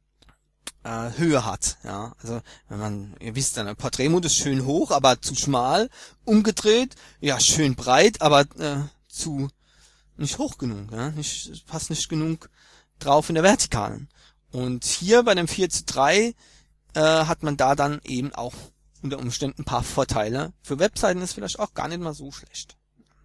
Äh, Höhe hat, ja, also wenn man, ihr wisst dann, Porträtmodus schön hoch, aber zu schmal, umgedreht, ja, schön breit, aber äh, zu nicht hoch genug, ja, nicht, passt nicht genug drauf in der Vertikalen. Und hier bei dem vier zu drei äh, hat man da dann eben auch unter Umständen ein paar Vorteile. Für Webseiten ist vielleicht auch gar nicht mal so schlecht.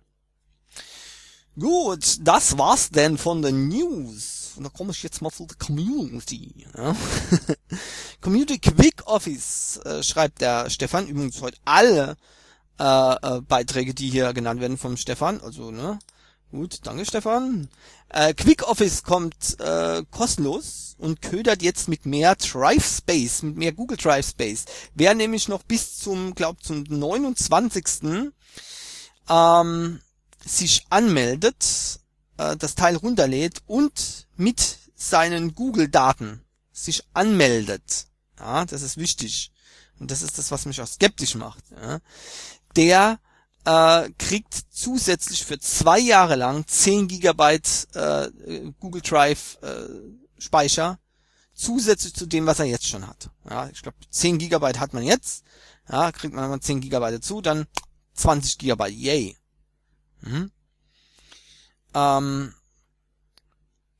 Gut, das war's denn von den News. Und da komme ich jetzt mal zu der Community. Ja. Community Quick Office, äh, schreibt der Stefan. Übrigens heute alle äh, äh, Beiträge, die hier genannt werden vom Stefan. Also, ne? Gut, danke Stefan. Äh, Quick Office kommt äh, kostenlos und ködert jetzt mit mehr Drive Space, mit mehr Google Drive Space. Wer nämlich noch bis zum, glaub zum neunundzwanzigsten Ähm, sich anmeldet, äh, das Teil runterlädt und mit seinen Google-Daten sich anmeldet, ja, das ist wichtig, und das ist das, was mich auch skeptisch macht, ja, der äh, kriegt zusätzlich für zwei Jahre lang zehn Gigabyte äh, Google Drive äh, Speicher, zusätzlich zu dem, was er jetzt schon hat. Ja, ich glaube, zehn Gigabyte hat man jetzt, ja, kriegt man mal zehn Gigabyte dazu, dann zwanzig Gigabyte, yay. Mhm. Ähm,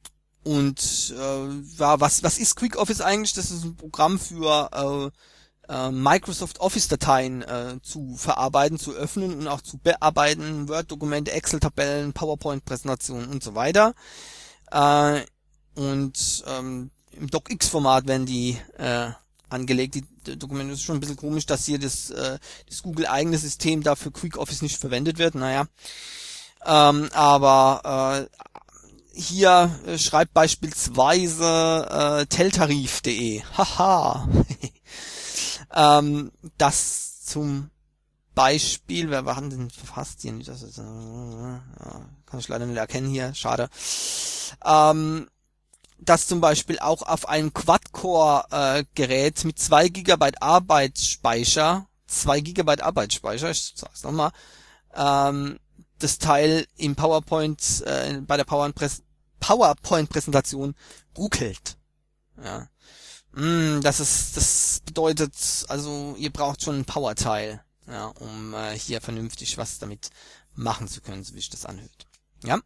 und äh, ja, was was ist QuickOffice eigentlich? Das ist ein Programm für äh, äh, Microsoft Office-Dateien äh, zu verarbeiten, zu öffnen und auch zu bearbeiten, Word-Dokumente, Excel-Tabellen, PowerPoint-Präsentationen und so weiter. Äh, und ähm, im DocX-Format werden die äh, angelegt. Die Dokumente, das ist schon ein bisschen komisch, dass hier das, äh, das Google-eigene System dafür QuickOffice nicht verwendet wird. Naja, ähm, aber äh, hier äh, schreibt beispielsweise äh, teltarif punkt de. Haha. ähm, das zum Beispiel, wer war denn verfasst hier? Das ist, äh, ja, kann ich leider nicht erkennen hier, schade. Ähm, das zum Beispiel auch auf einem Quad-Core-Gerät äh, mit zwei Gigabyte Arbeitsspeicher, zwei Gigabyte Arbeitsspeicher, ich sag's nochmal, ähm, das Teil im PowerPoint, äh, bei der PowerPoint PowerPoint-Präsentation ruckelt. Ja. Mm, das ist, das bedeutet, also ihr braucht schon ein Power-Teil, ja, um äh, hier vernünftig was damit machen zu können, so wie sich das anhört. Ja.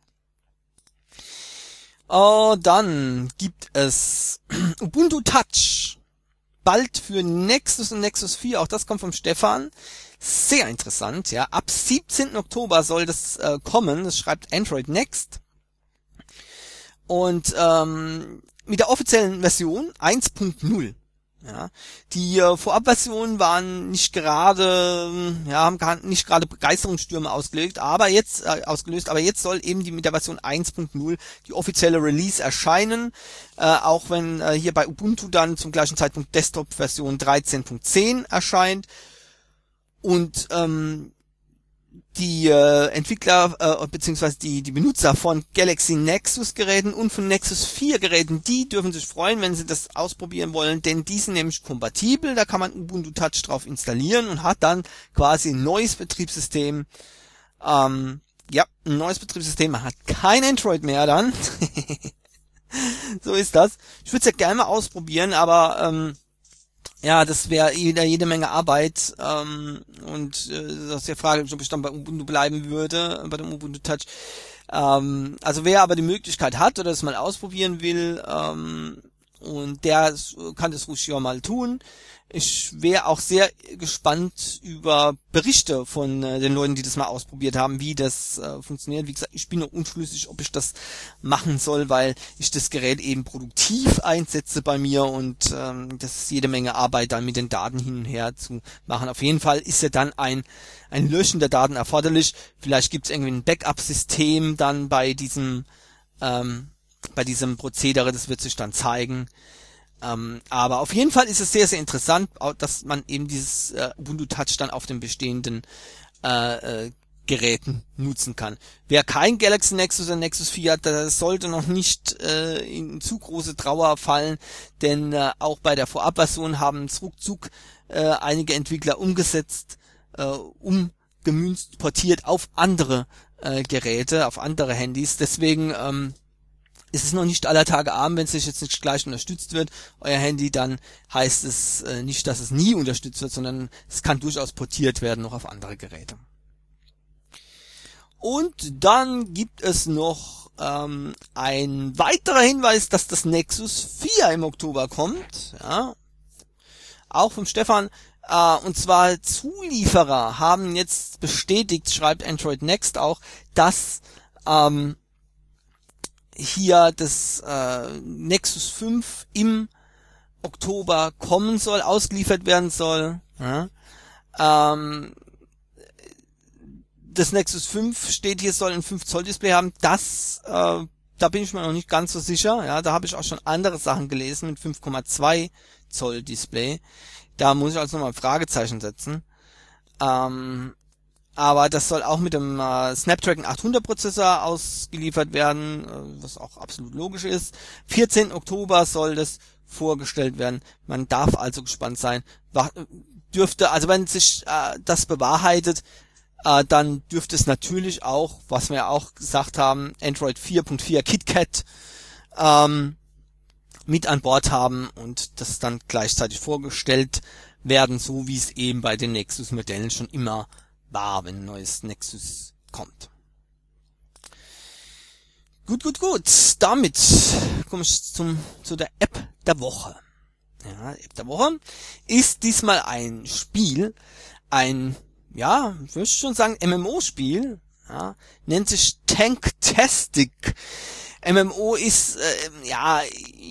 Oh, dann gibt es Ubuntu Touch. Bald für Nexus und Nexus vier, auch das kommt vom Stefan. Sehr interessant, ja. Ab siebzehnten Oktober soll das äh, kommen, das schreibt Android Next. Und ähm, mit der offiziellen Version eins Punkt null. Ja, die äh, Vorabversionen waren nicht gerade, ja, haben nicht gerade Begeisterungsstürme ausgelegt, aber jetzt äh, ausgelöst, aber jetzt soll eben die mit der Version eins Punkt null die offizielle Release erscheinen, äh, auch wenn äh, hier bei Ubuntu dann zum gleichen Zeitpunkt Desktop-Version dreizehn Punkt zehn erscheint und ähm, die äh, Entwickler äh, beziehungsweise die die Benutzer von Galaxy Nexus Geräten und von Nexus vier Geräten, die dürfen sich freuen, wenn sie das ausprobieren wollen, denn die sind nämlich kompatibel, da kann man Ubuntu Touch drauf installieren und hat dann quasi ein neues Betriebssystem. Ähm, ja, ein neues Betriebssystem, man hat kein Android mehr dann. So ist das. Ich würde es ja gerne mal ausprobieren, aber ähm, ja, das wäre jede, jede Menge Arbeit ähm, und äh, das ist die Frage, ob ich dann bei Ubuntu bleiben würde, bei dem Ubuntu Touch. Ähm, also wer aber die Möglichkeit hat oder es mal ausprobieren will ähm, und der kann das ruhig ja mal tun. Ich wäre auch sehr gespannt über Berichte von äh, den Leuten, die das mal ausprobiert haben, wie das äh, funktioniert. Wie gesagt, ich bin noch unschlüssig, ob ich das machen soll, weil ich das Gerät eben produktiv einsetze bei mir und ähm, das ist jede Menge Arbeit, dann mit den Daten hin und her zu machen. Auf jeden Fall ist ja dann ein ein Löschen der Daten erforderlich. Vielleicht gibt es irgendwie ein Backup-System dann bei diesem ähm, bei diesem Prozedere, das wird sich dann zeigen. Ähm, aber auf jeden Fall ist es sehr, sehr interessant, dass man eben dieses äh, Ubuntu Touch dann auf den bestehenden äh, äh, Geräten nutzen kann. Wer kein Galaxy Nexus oder Nexus vier hat, der sollte noch nicht äh, in zu große Trauer fallen, denn äh, auch bei der Vorabversion haben ruckzuck äh, einige Entwickler umgesetzt, äh, umgemünzt, portiert auf andere äh, Geräte, auf andere Handys. Deswegen ähm, ist es noch nicht aller Tage Abend, wenn es jetzt nicht gleich unterstützt wird, euer Handy, dann heißt es äh, nicht, dass es nie unterstützt wird, sondern es kann durchaus portiert werden noch auf andere Geräte. Und dann gibt es noch ähm, ein weiterer Hinweis, dass das Nexus vier im Oktober kommt, ja, auch vom Stefan, äh, und zwar Zulieferer haben jetzt bestätigt, schreibt Android Next auch, dass ähm, hier das äh, Nexus fünf im Oktober kommen soll, ausgeliefert werden soll. Ja. Ähm, das Nexus fünf steht hier, soll ein fünf Zoll Display haben. Das, äh, da bin ich mir noch nicht ganz so sicher. Ja, da habe ich auch schon andere Sachen gelesen mit fünf Komma zwei Zoll Display. Da muss ich also nochmal ein Fragezeichen setzen. Ähm, Aber das soll auch mit dem äh, Snapdragon achthundert Prozessor ausgeliefert werden, äh, was auch absolut logisch ist. vierzehnten Oktober soll das vorgestellt werden. Man darf also gespannt sein. War, dürfte, also wenn sich äh, das bewahrheitet, äh, dann dürfte es natürlich auch, was wir ja auch gesagt haben, Android vier Punkt vier KitKat ähm, mit an Bord haben und das dann gleichzeitig vorgestellt werden, so wie es eben bei den Nexus-Modellen schon immer war, wenn ein neues Nexus kommt. Gut, gut, gut. Damit komme ich zum zu der App der Woche. Ja, App der Woche ist diesmal ein Spiel, ein, ja, ich würde schon sagen M M O-Spiel, ja, nennt sich Tanktastic. M M O ist, äh, ja,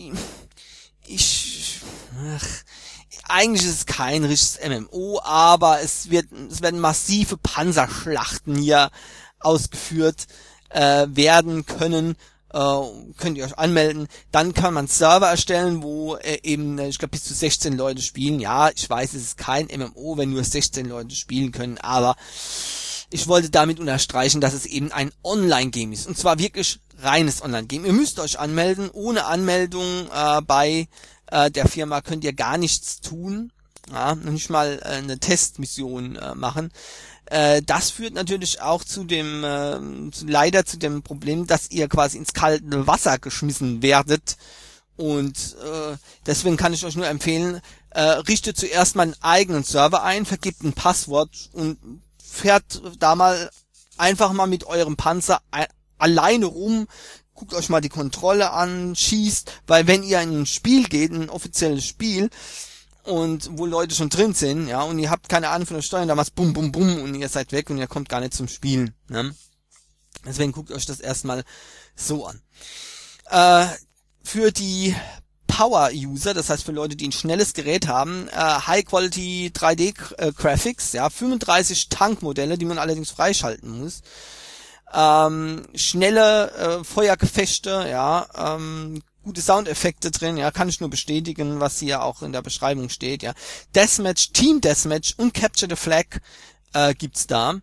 ich, ach, eigentlich ist es kein richtiges M M O, aber es wird, es werden massive Panzerschlachten hier ausgeführt äh, werden können. Äh, könnt ihr euch anmelden. Dann kann man Server erstellen, wo äh, eben, ich glaube, bis zu sechzehn Leute spielen. Ja, ich weiß, es ist kein M M O, wenn nur sechzehn Leute spielen können, aber ich wollte damit unterstreichen, dass es eben ein Online-Game ist. Und zwar wirklich reines Online-Game. Ihr müsst euch anmelden. Ohne Anmeldung äh, bei äh, der Firma könnt ihr gar nichts tun. Ja, noch nicht mal äh, eine Testmission äh, machen. Äh, das führt natürlich auch zu dem, äh, zu, leider zu dem Problem, dass ihr quasi ins kalte Wasser geschmissen werdet. Und äh, deswegen kann ich euch nur empfehlen, äh, richtet zuerst mal einen eigenen Server ein, vergibt ein Passwort und fährt da mal einfach mal mit eurem Panzer ein, alleine rum, guckt euch mal die Kontrolle an, schießt, weil wenn ihr in ein Spiel geht, ein offizielles Spiel, und wo Leute schon drin sind, ja, und ihr habt keine Ahnung von der Steuerung, da macht's bum, bum, bum, und ihr seid weg und ihr kommt gar nicht zum Spielen, ne? Deswegen guckt euch das erstmal so an. Äh, für die Power-User, das heißt für Leute, die ein schnelles Gerät haben, äh, High-Quality drei D-Graphics, ja, fünfunddreißig Tankmodelle, die man allerdings freischalten muss, ähm, schnelle äh, Feuergefechte, ja, ähm, gute Soundeffekte drin, ja, kann ich nur bestätigen, was hier auch in der Beschreibung steht, ja. Deathmatch, Team Deathmatch und Capture the Flag äh, gibt's da.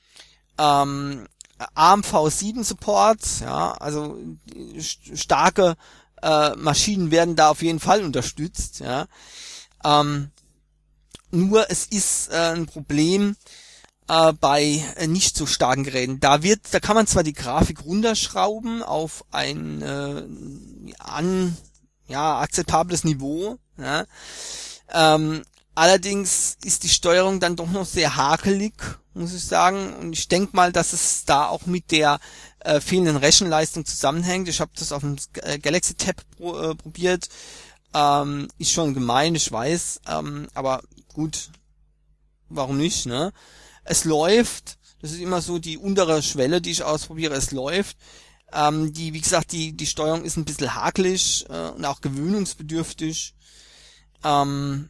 Ähm, A R M V sieben Support, ja, also st- starke äh, Maschinen werden da auf jeden Fall unterstützt, ja. Ähm, nur es ist äh, ein Problem äh, bei äh, nicht so starken Geräten. Da wird, da kann man zwar die Grafik runterschrauben auf ein äh, an ja akzeptables Niveau, ja. Ähm, allerdings ist die Steuerung dann doch noch sehr hakelig, muss ich sagen. Und ich denke mal, dass es da auch mit der äh, fehlenden Rechenleistung zusammenhängt. Ich habe das auf dem Galaxy Tab pro, äh, probiert. Ähm, ist schon gemein, ich weiß. Ähm, aber gut, warum nicht, ne? Es läuft. Das ist immer so die untere Schwelle, die ich ausprobiere. Es läuft. Ähm, die, wie gesagt, die die Steuerung ist ein bisschen hakelig äh, und auch gewöhnungsbedürftig. Ähm,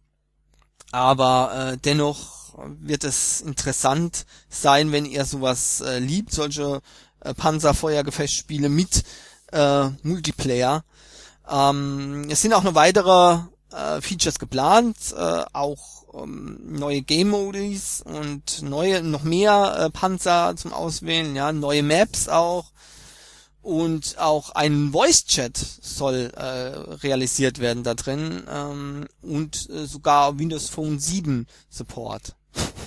aber äh, dennoch wird es interessant sein, wenn ihr sowas äh, liebt, solche äh, Panzerfeuergefechtsspiele mit äh, Multiplayer. Ähm, es sind auch noch weitere äh, Features geplant, äh, auch ähm, neue Game Modis und neue, noch mehr äh, Panzer zum Auswählen, ja, neue Maps auch. Und auch ein Voice-Chat soll äh, realisiert werden da drin ähm, und äh, sogar Windows Phone sieben Support.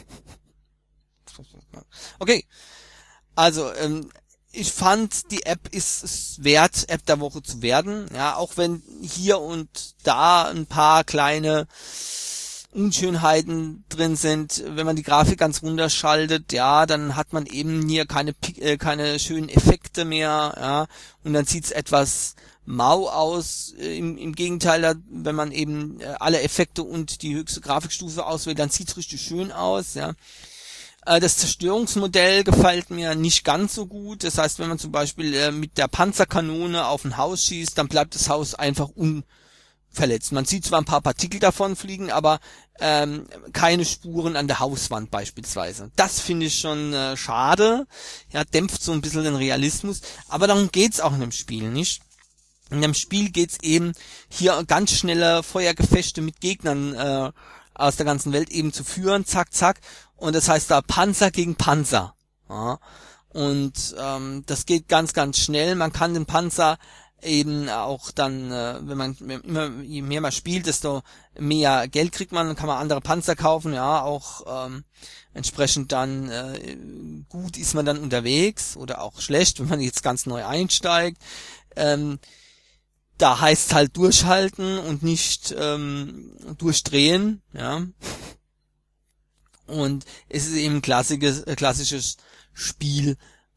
Okay, also ähm, ich fand, die App ist es wert, App der Woche zu werden. Ja, auch wenn hier und da ein paar kleine Unschönheiten drin sind, wenn man die Grafik ganz runterschaltet, ja, dann hat man eben hier keine äh, keine schönen Effekte mehr, ja, und dann sieht's etwas mau aus. Im, im Gegenteil, wenn man eben äh, alle Effekte und die höchste Grafikstufe auswählt, dann sieht's richtig schön aus, ja. Äh, das Zerstörungsmodell gefällt mir nicht ganz so gut. Das heißt, wenn man zum Beispiel äh, mit der Panzerkanone auf ein Haus schießt, dann bleibt das Haus einfach un verletzt. Man sieht zwar ein paar Partikel davon fliegen, aber ähm, keine Spuren an der Hauswand beispielsweise. Das finde ich schon äh, schade. Ja, dämpft so ein bisschen den Realismus. Aber darum geht's auch in dem Spiel nicht. In dem Spiel geht's eben hier ganz schnelle Feuergefechte mit Gegnern äh, aus der ganzen Welt eben zu führen. Zack, zack. Und das heißt da Panzer gegen Panzer. Ja. Und ähm, das geht ganz, ganz schnell. Man kann den Panzer eben auch dann, äh, wenn man immer je mehr man spielt, desto mehr Geld kriegt man, dann kann man andere Panzer kaufen, ja, auch ähm, entsprechend dann äh, gut ist man dann unterwegs oder auch schlecht, wenn man jetzt ganz neu einsteigt. Ähm, da heißt halt durchhalten und nicht ähm, durchdrehen, ja. Und es ist eben ein klassisches, äh, klassisches Spiel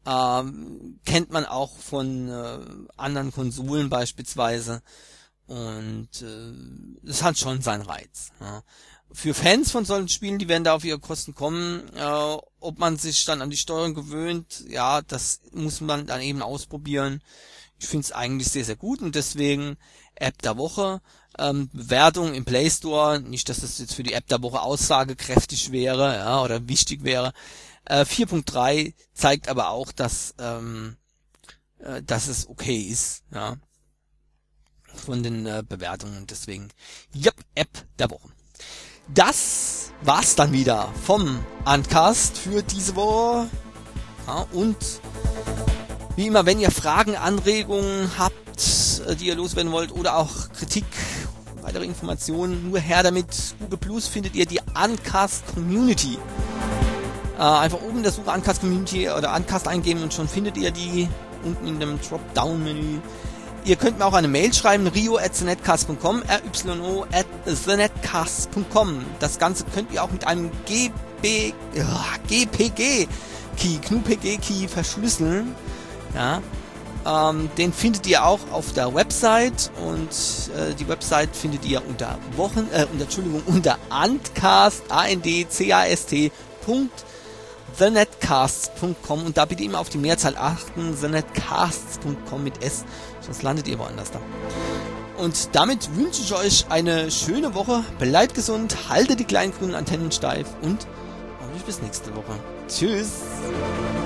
Ähm, kennt man auch von äh, anderen Konsolen beispielsweise. Und äh, das hat schon seinen Reiz. Ja. Für Fans von solchen Spielen, die werden da auf ihre Kosten kommen. Äh, ob man sich dann an die Steuerung gewöhnt, ja, das muss man dann eben ausprobieren. Ich finde es eigentlich sehr, sehr gut und deswegen App der Woche. Ähm, Bewertung im Play Store, nicht, dass das jetzt für die App der Woche aussagekräftig wäre, ja, oder wichtig wäre. Äh, vier Punkt drei zeigt aber auch, dass ähm, äh, dass es okay ist, ja, von den äh, Bewertungen. Deswegen, yep, App der Woche. Das war's dann wieder vom Uncast für diese Woche. Ja, und wie immer, wenn ihr Fragen, Anregungen habt, die ihr loswerden wollt oder auch Kritik, weitere Informationen, nur her damit. Google Plus findet ihr die Uncast Community. Äh, einfach oben in der Suche Uncast Community oder Uncast eingeben und schon findet ihr die unten in dem Dropdown-Menü. Ihr könnt mir auch eine Mail schreiben, rio at the netcast punkt com, r y o at the netcast punkt com. Das Ganze könnt ihr auch mit einem G B, ja, G P G-Key, G N U P G-Key verschlüsseln. Ja, ähm, den findet ihr auch auf der Website und äh, die Website findet ihr unter Wochen, äh, unter, Entschuldigung, unter Uncast, A N D C A S T, Punkt, the netcasts punkt com und da bitte immer auf die Mehrzahl achten, the netcasts punkt com mit S, sonst landet ihr woanders da. Und damit wünsche ich euch eine schöne Woche, bleibt gesund, haltet die kleinen grünen Antennen steif und hoffentlich bis nächste Woche. Tschüss!